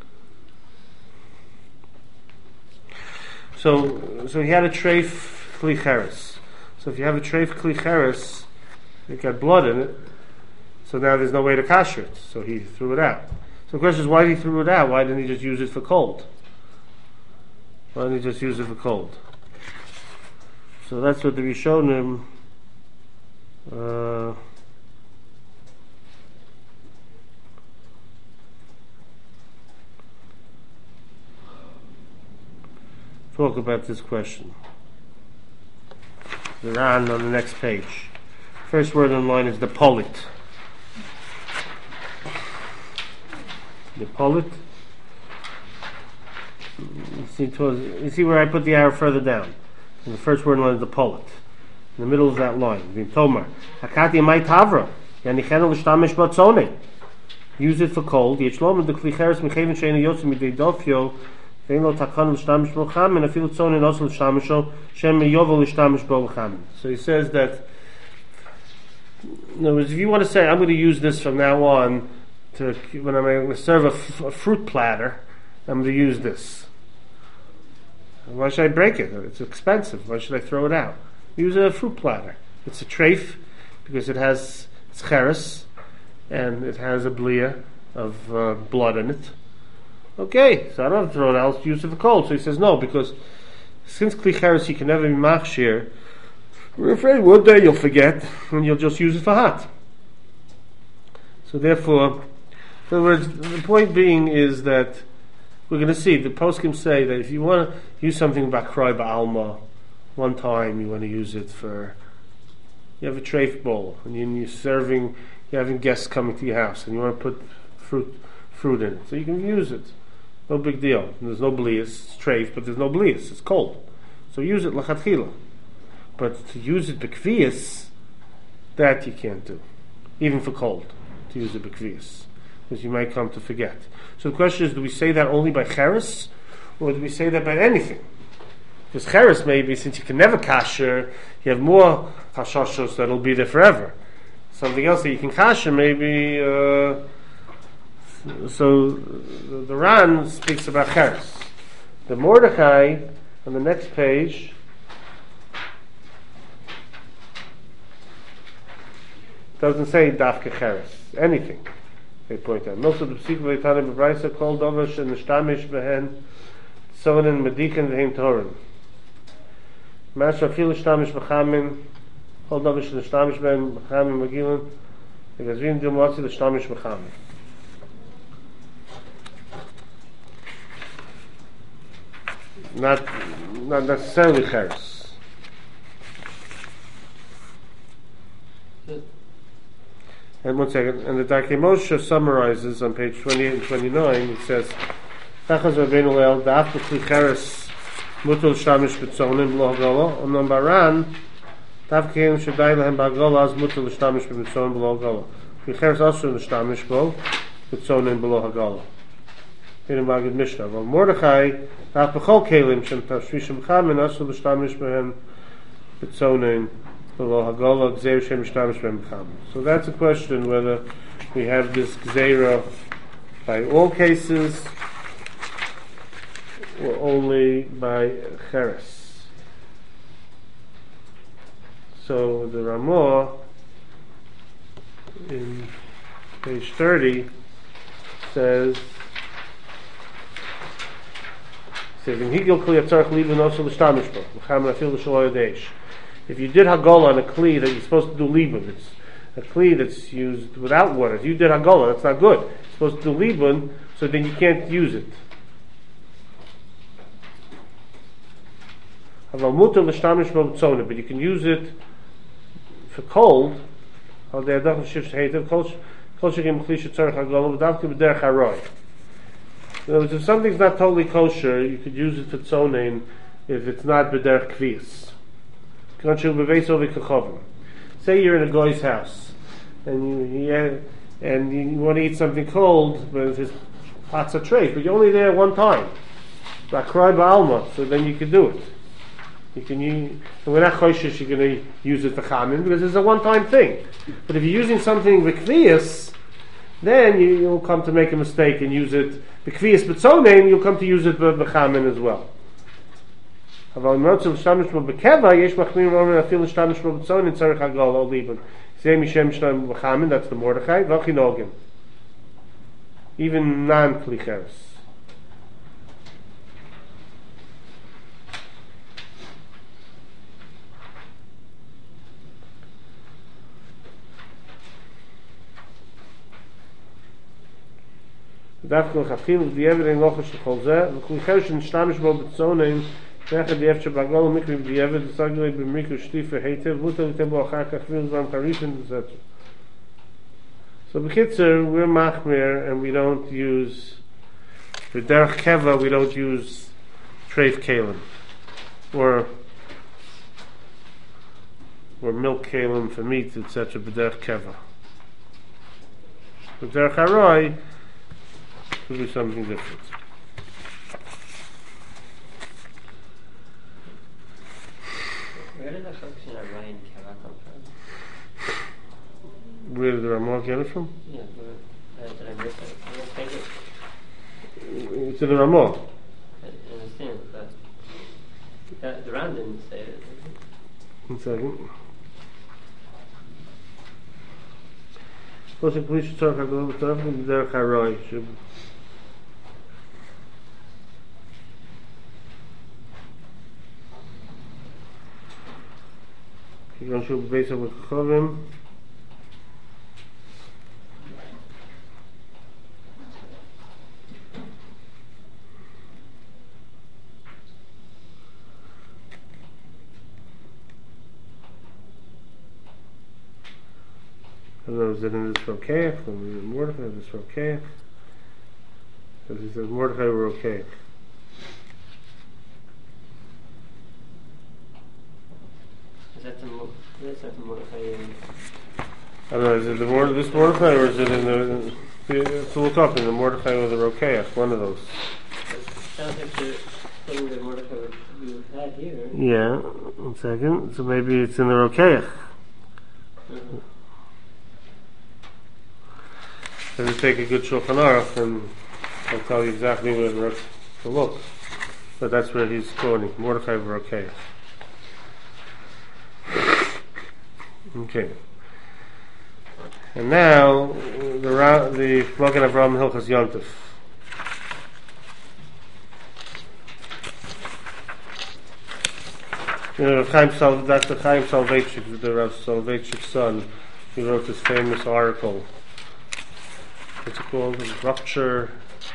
So, so he had a treif kli cheres. So if you have a treif kli cheres, it got blood in it. So now there's no way to kasher it. So he threw it out. So the question is, why did he throw it out? Why didn't he just use it for cold? Why didn't he just use it for cold? So that's what the Rishonim. Uh, talk about this question. The Ran on the next page. First word on line is the polit. The polit. You see, towards, you see where I put the arrow further down. And the first word on line is the polit. In the middle of that line, Tomar, Hakati Mai Tavra, Yanichenu l'shtamish batzone. Use it for cold. Yichlom the klicheres mechevin sheinu yotzim midei dofyo, vein lo takanu l'shtamish bo chamin, afilu tzone also l'shtamisho, shem yovo l'shtamish bo chamin. So he says that, in other words, if you want to say, I'm going to use this from now on, to when I'm going to serve a, f- a fruit platter, I'm going to use this. Why should I break it? It's expensive. Why should I throw it out? Use a fruit platter. It's a treif because it has it's cheres and it has a blia of uh, blood in it. Okay, so I don't have to throw it out. I'll use it for cold. So he says no, because since kli cheres you can never be machshir, we're afraid one day you'll forget and you'll just use it for hot. So therefore, in other words, the point being is that we're going to see the poskim say that if you want to use something about kroy ba'alma. One time you want to use it for, you have a treif bowl and you're serving, you're having guests coming to your house and you want to put fruit fruit in it, so you can use it. No big deal. There's no blias. It's treif, but there's no blias. It's cold, so use it lachatchila. But to use it bekvias, that you can't do, even for cold. To use it bekvias, because you might come to forget. So the question is, do we say that only by cheres, or do we say that by anything? Because cheres, maybe, since you can never kasher, you have more hashashos that'll be there forever. Something else that you can kasher, maybe. Uh, so the, the Ran speaks about cheres. The Mordechai on the next page doesn't say dafke cheres, anything. They point out. Most of the psik v'leitanim b'braisa called dovash and nishtamish behen sonen medikin v'heim toren. Masha fil nishtamish b'chamin called dovash and nishtamish behen b'chamin magilin because v'im dil motzi nishtamish b'chamin. Not, not necessarily cheres. And one second, and the Darkei Moshe summarizes on page twenty-eight and twenty-nine. It says, "Tachas Rabbeinu Leil da'af b'kli cheres mutul shtamish b'tzonim lo hagala, and on Baran da'af keim shadai lehem b'hagala az mutul shtamish b'tzonim lo hagala. Kli cheres also shtamish bo b'tzonim lo hagala." In the Magid Mishnah, well, Mordechai da'af b'chol kelim shem tashvishim chamin also shtamish b'hem b'tzonim. So that's a question whether we have this gzeira by all cases or only by cheres. So the Ramah in page thirty says says in Higel Kli Yatzarch Liban also l'shtamish bo l'cham nafil l'shaloy yadesh. If you did Hagolah on a Kli that you're supposed to do Liban, it's a Kli that's used without water. If you did Hagolah, that's not good. You're supposed to do Liban, so then you can't use it. But you can use it for cold. In other words, if something's not totally kosher, you could use it for tzonein if it's not b'derech kvias. Say you're in a guy's house and you, you and you want to eat something cold, but his pots are treif, but you're only there one time. So then you can do it. You can use, and we're not choishish you're going to use it for chamin because it's a one-time thing. But if you're using something b'kvias, then you, you'll come to make a mistake and use it b'kvias b'tzonein. You'll come to use it b'chamin as well. That's the Mordechai. Even non-kli cheres. דווקא חפיל דיעבד אין לאך שכל זה וכלי חש נשתמש בו בצונן ואחד דיעבד שבגלל מקרי דיעבד סגלי במיקרו שטיפה היטב מותר לתבו אחר כך פיל זמן חריפן et cetera. So b'kitzer, we're machmir and we don't use for derech keva we don't use treif kalim or or milk kalim for meat et cetera. B'derech keva. But derech haroi could be something different. Where did the function of Ryan Keva come from? Where did the Ramah get it from? Yeah, where, uh, did I miss it? I don't think it. It's in the Ramah. I understand, but uh, the Ram didn't say it. One second. Plus, please talk about the stuff in the Haroi. You're going to show base of Chovim. I don't know, is it in this Rokeach? Or is it Mordechai in this Rokeach? Because he says Mordechai were Rokeach. Is that the Mo- is that the Mordechai in? I don't know, is it the Mord- this Mordechai or is it in the... You have to look up in the Mordechai or the Rokeach, one of those. Sounds like the thing that Mordechai we had here. Yeah, one second. So maybe it's in the Rokeach. Mm-hmm. So you take a good Shulchan Aruch and I'll tell you exactly where to look. But that's where he's quoting, Mordechai Rokeach. Okay. And now, the ra- the Magen Avraham Hilchas Yontif. You know, Chaim Sal- Doctor Chaim Soloveitchik, the Rav Soloveitchik's son, he wrote this famous article. What's it called? Rupture.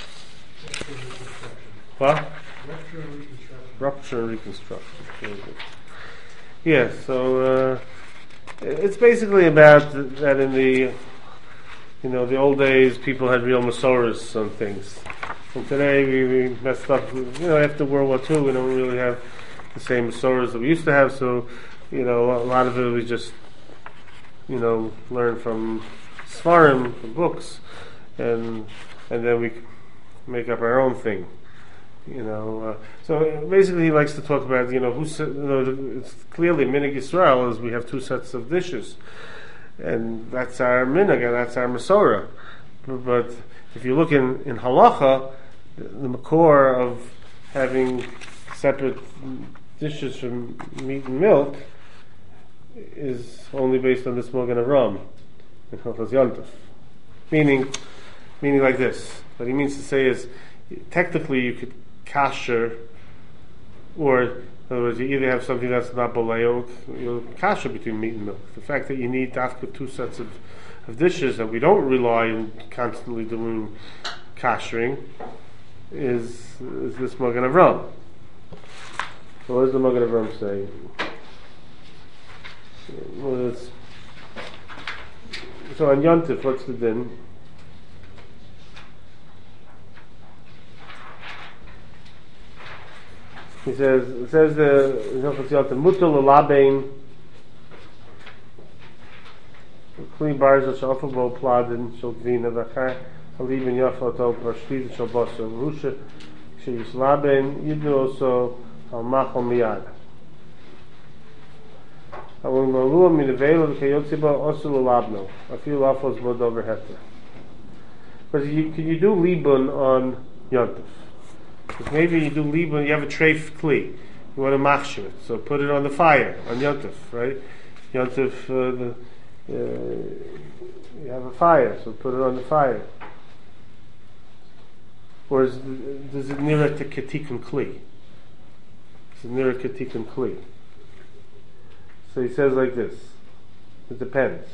What? Rupture and reconstruction. Rupture and reconstruction. Yeah, so uh, it's basically about th- that in the, you know, the old days people had real masoras on things. And today we, we messed up, you know, after World War Two we don't really have the same masoras that we used to have, so, you know, a lot of it we just, you know, learn from Svarim, from books, and and then we make up our own thing. You know, uh, so basically he likes to talk about, you know, who you know, it's clearly Minig Yisrael is we have two sets of dishes, and that's our Minig and that's our Masorah. But if you look in, in Halacha, the, the Makor of having separate dishes from meat and milk is only based on this Magen Avraham in Hilchos Yontif. Meaning, meaning like this. What he means to say is, technically you could kasher, or in other words, you either have something that's not boleo, you know, kasher between meat and milk. The fact that you need dafka two sets of, of dishes and we don't rely on constantly doing kashering is is this Magen Avraham. So what does the Magen Avraham say? Well, it's, so on Yontif, what's the din? He says, it says the Hilchos Yontif, mutal ulabein kli barza shafel bo pladin shel gvina v'achar halibin yafot al parshtid shel basa rusha sheyis labein yidnu also al machal miyad. Avon malua min velo v'kayotzi ba osu l'labno afil afos bod over heter. But you, can you do libun on Yontif? Because maybe you do libun, you have a treif kli, you want to machshir it, so put it on the fire on Yontif, right? Yontif, uh, the, uh, you have a fire, so put it on the fire. Or is, does it nira to ketikun kli? Is it nira ketikun kli? So he says like this. It depends.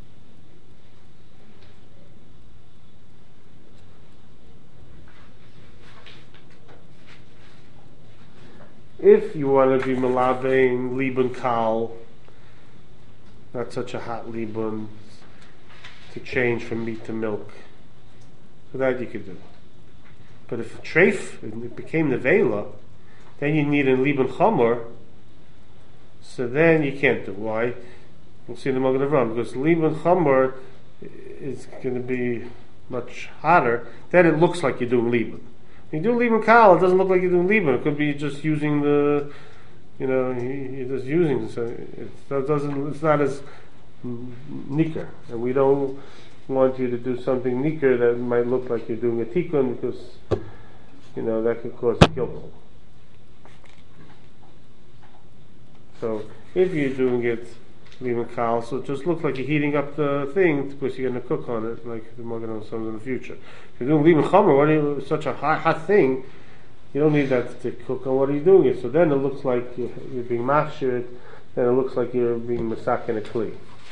If you want to be malavein libun kal, not such a hot libun, to change from meat to milk, so that you could do. But if treif, it became the vela, then you need a libun chamor, so then you can't do. Why? We'll see in the Magen Avraham, because libun chamor is going to be much hotter, then it looks like you're doing libun. You do libun kal, it doesn't look like you're doing libun. It could be just using the, you know, you're just using. So it doesn't. It's not as nicker, and we don't want you to do something nicker that might look like you're doing a tikkun, because you know that could cause a kilkel. So if you're doing it libun kal, so it just looks like you're heating up the thing because you're going to cook on it, like the Magen on some in the future. If you're doing libun chamor, what are you, such a hot, hot thing, you don't need that to cook on. What are you doing it? So then it looks like you're, you're being machshired, then it looks like you're being masak in a kli.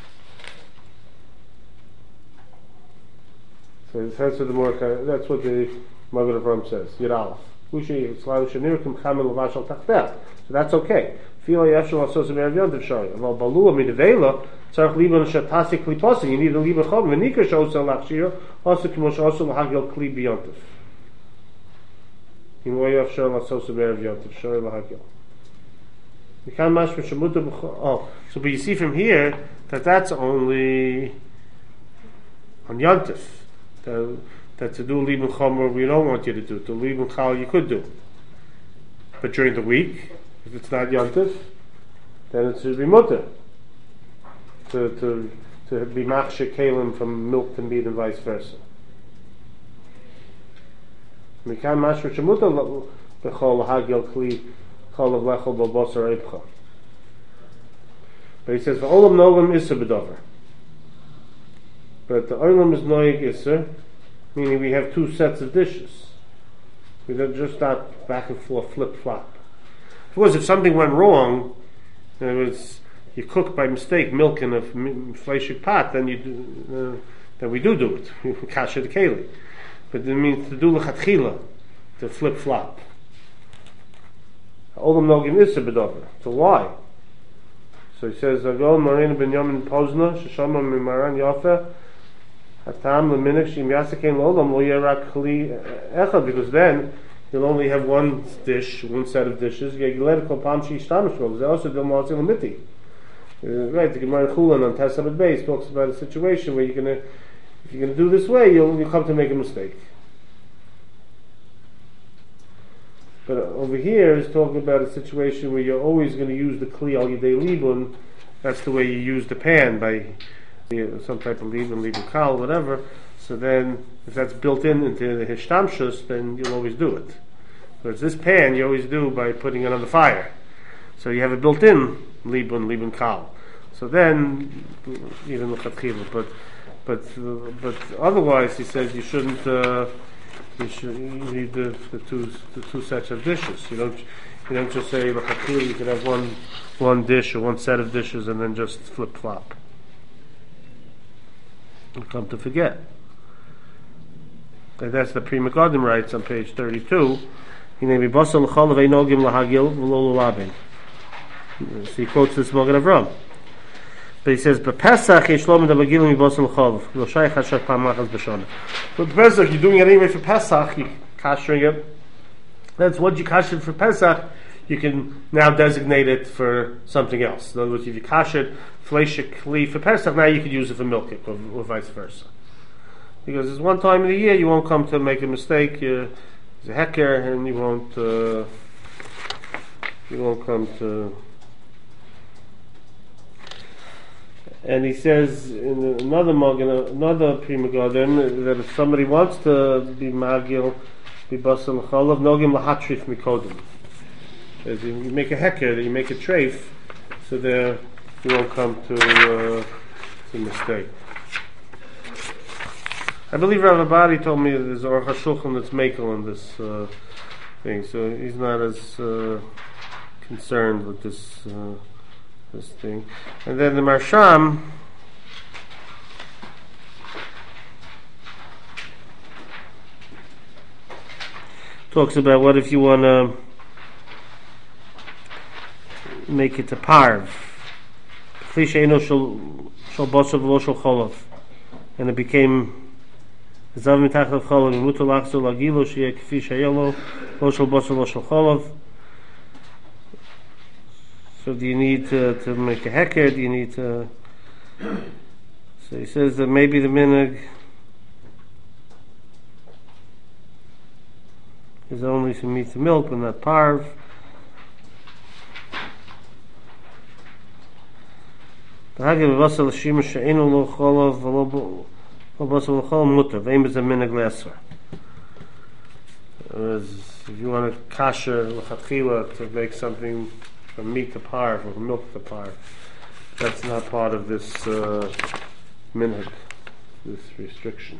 So that's what the more that's what the Magen Avraham says. Yiralef. So that's okay. You need a libun chom v'nikar she'osa lachshira also k'mos also l'hagel kli b'yontif. Im lo yafshar l'sosa b'erev yontif shor l'hagel. You can't mashma shemuta b'chol. Oh, so but you see from here that that's only on yontif. that, that to do Liban Chomer we don't want you to do. To Liban Chal you could do. But during the week, if it's not Yontif, then it should be mutter. To, to, to be machshir kalim from milk to meat and vice versa. Mikan mashra shemuta b'chol hagel kli chol of lechol b'bosar eibcha. But he says v'olam nogam iser b'dover. But the olam is noig iser, meaning we have two sets of dishes. We don't just not back and forth flip flop. Of course, if something went wrong, and it was you cook by mistake milk in a fleishik pot, then you do, uh, then we do do it. We kasher the keli. But it means to do lechatchila, to flip flop. Olam nogim iser b'dover. So why? So he says, "Agol Marina ben Yamin Pozna sheshama mimaran yafa hatam leminik shim yasakein lolam lo yerak kli echad." Because then you'll only have one dish, one set of dishes. Yegiled kol pam sheishtamish bo. They also do ma'atzil lemiti. Right, the Gemara Chulan on Tesabet Beis talks about a situation where you're gonna, if you're gonna do this way, you'll you come to make a mistake. But over here is talking about a situation where you're always going to use the kli al yidei libun. That's the way you use the pan, by you know, some type of libun, libun kal, whatever. So then, if that's built in into the hishtamshus, then you'll always do it. So it's this pan you always do by putting it on the fire. So you have a built-in libun, libun kal. So then, even l'chatchila, but but uh, but otherwise, he says you shouldn't. Uh, you should you need the, the two the two sets of dishes. You don't you don't just say l'chatchila. You could have one one dish or one set of dishes and then just flip flop. You come to forget. And that's the Pri Megadim writes on page thirty-two. He named basal l'chalav einogim lahagil v'lo l'labin. So he quotes this Magen Avram. But he says, "But Pesach yishlom the magilim yibosel cholav. Lo shayich hashar pamachas b'shana." But Pesach, you're doing it anyway for Pesach. You're kashering it. That's what you kasher for Pesach. You can now designate it for something else. In other words, if you kasher fleishik kli for Pesach, now you could use it for milkik, or, or vice versa. Because there's one time in the year you won't come to make a mistake. You're, there's a hecker, and you won't. Uh, you won't come to. And he says in another Magen, another Pri Megadim, that if somebody wants to be magil, be basal chalav, nogim lahatrif mikodem. As you make a hecker, you make a treif, so there you won't come to uh, to mistake. I believe Rav Abadi told me that there's Aruch HaShulchan that's makel on this uh, thing, so he's not as uh, concerned with this. Uh, This thing, and then the Marsham talks about what if you want to make it a parv, and it became zav mitachal cholav mutal achzul agilo sheyeh kfi sheyelo lo shel basar lo shel cholav. So do you need to, to make a hecker? Do you need to... So he says that maybe the minhag is only to meet the milk and not parv. The hagel v'vasal shima she'enu lo cholav v'lo v'vasal lo cholav mutar. V'im is a minhag lesser. If you want to kasher l'chatchila to make something from meat to parv, or from milk to parv, that's not part of this uh, minhag, this restriction.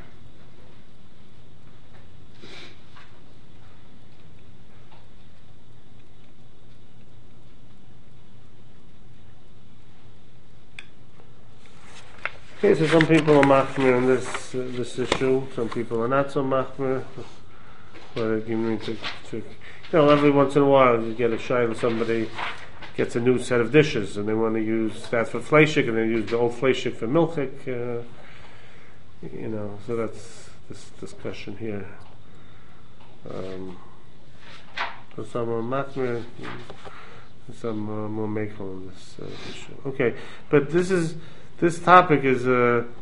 Okay, so some people are machmir on this uh, this issue. Some people are not so machmir. But you mean to, to, you know, every once in a while you get a shayla, somebody gets a new set of dishes and they want to use that for fleishik and they use the old fleishik for milchik. Uh, you know, so that's this discussion here. Um, so some are machmir, some are more makel on this uh, issue. Okay, but this is this topic is uh,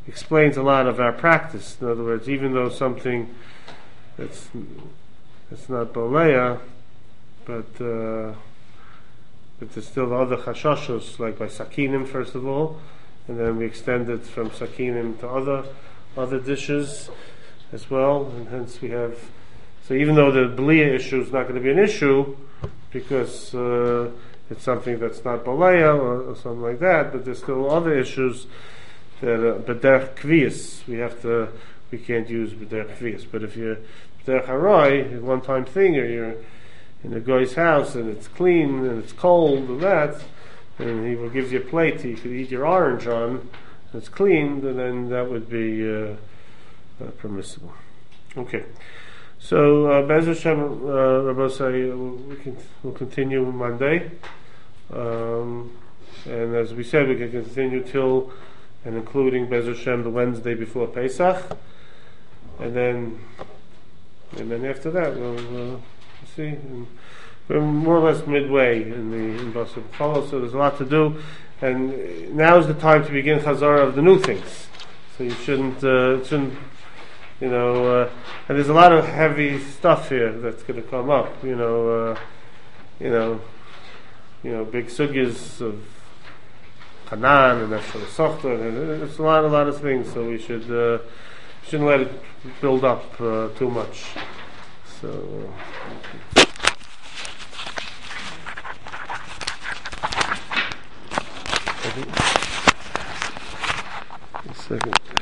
explains a lot of our practice. In other words, even though something that's it's not Boleya, but uh, but there's still other chashashos, like by sakinim first of all, and then we extend it from sakinim to other other dishes as well, and hence we have. So even though the B'liya issue is not going to be an issue because uh, it's something that's not Boleya or, or something like that, but there's still other issues that uh, b'derech kviyas we have to we can't use b'derech kviyas. But if you're b'derech haroy, a one-time thing, or you're in a guy's house and it's clean and it's cold and that, and he will give you a plate you could eat your orange on, and it's clean, then that would be uh, uh, permissible. Okay. So, uh, Be'ez Hashem, uh, Rabbi say, we can, we'll continue Monday. Um, and as we said, we can continue till and including Be'ez Hashem the Wednesday before Pesach. And then, and then after that, we'll uh, see. And we're more or less midway in the in Basa B'Chol, so there's a lot to do. And now is the time to begin Chazara of the new things. So you shouldn't, uh, shouldn't You know, uh, and there's a lot of heavy stuff here that's going to come up. You know, uh, you know, you know, big sugyas of Hanan and Efshel Sochter, and it's a lot, a lot of things. So we should uh, shouldn't let it build up uh, too much. So. Uh, I think, a second.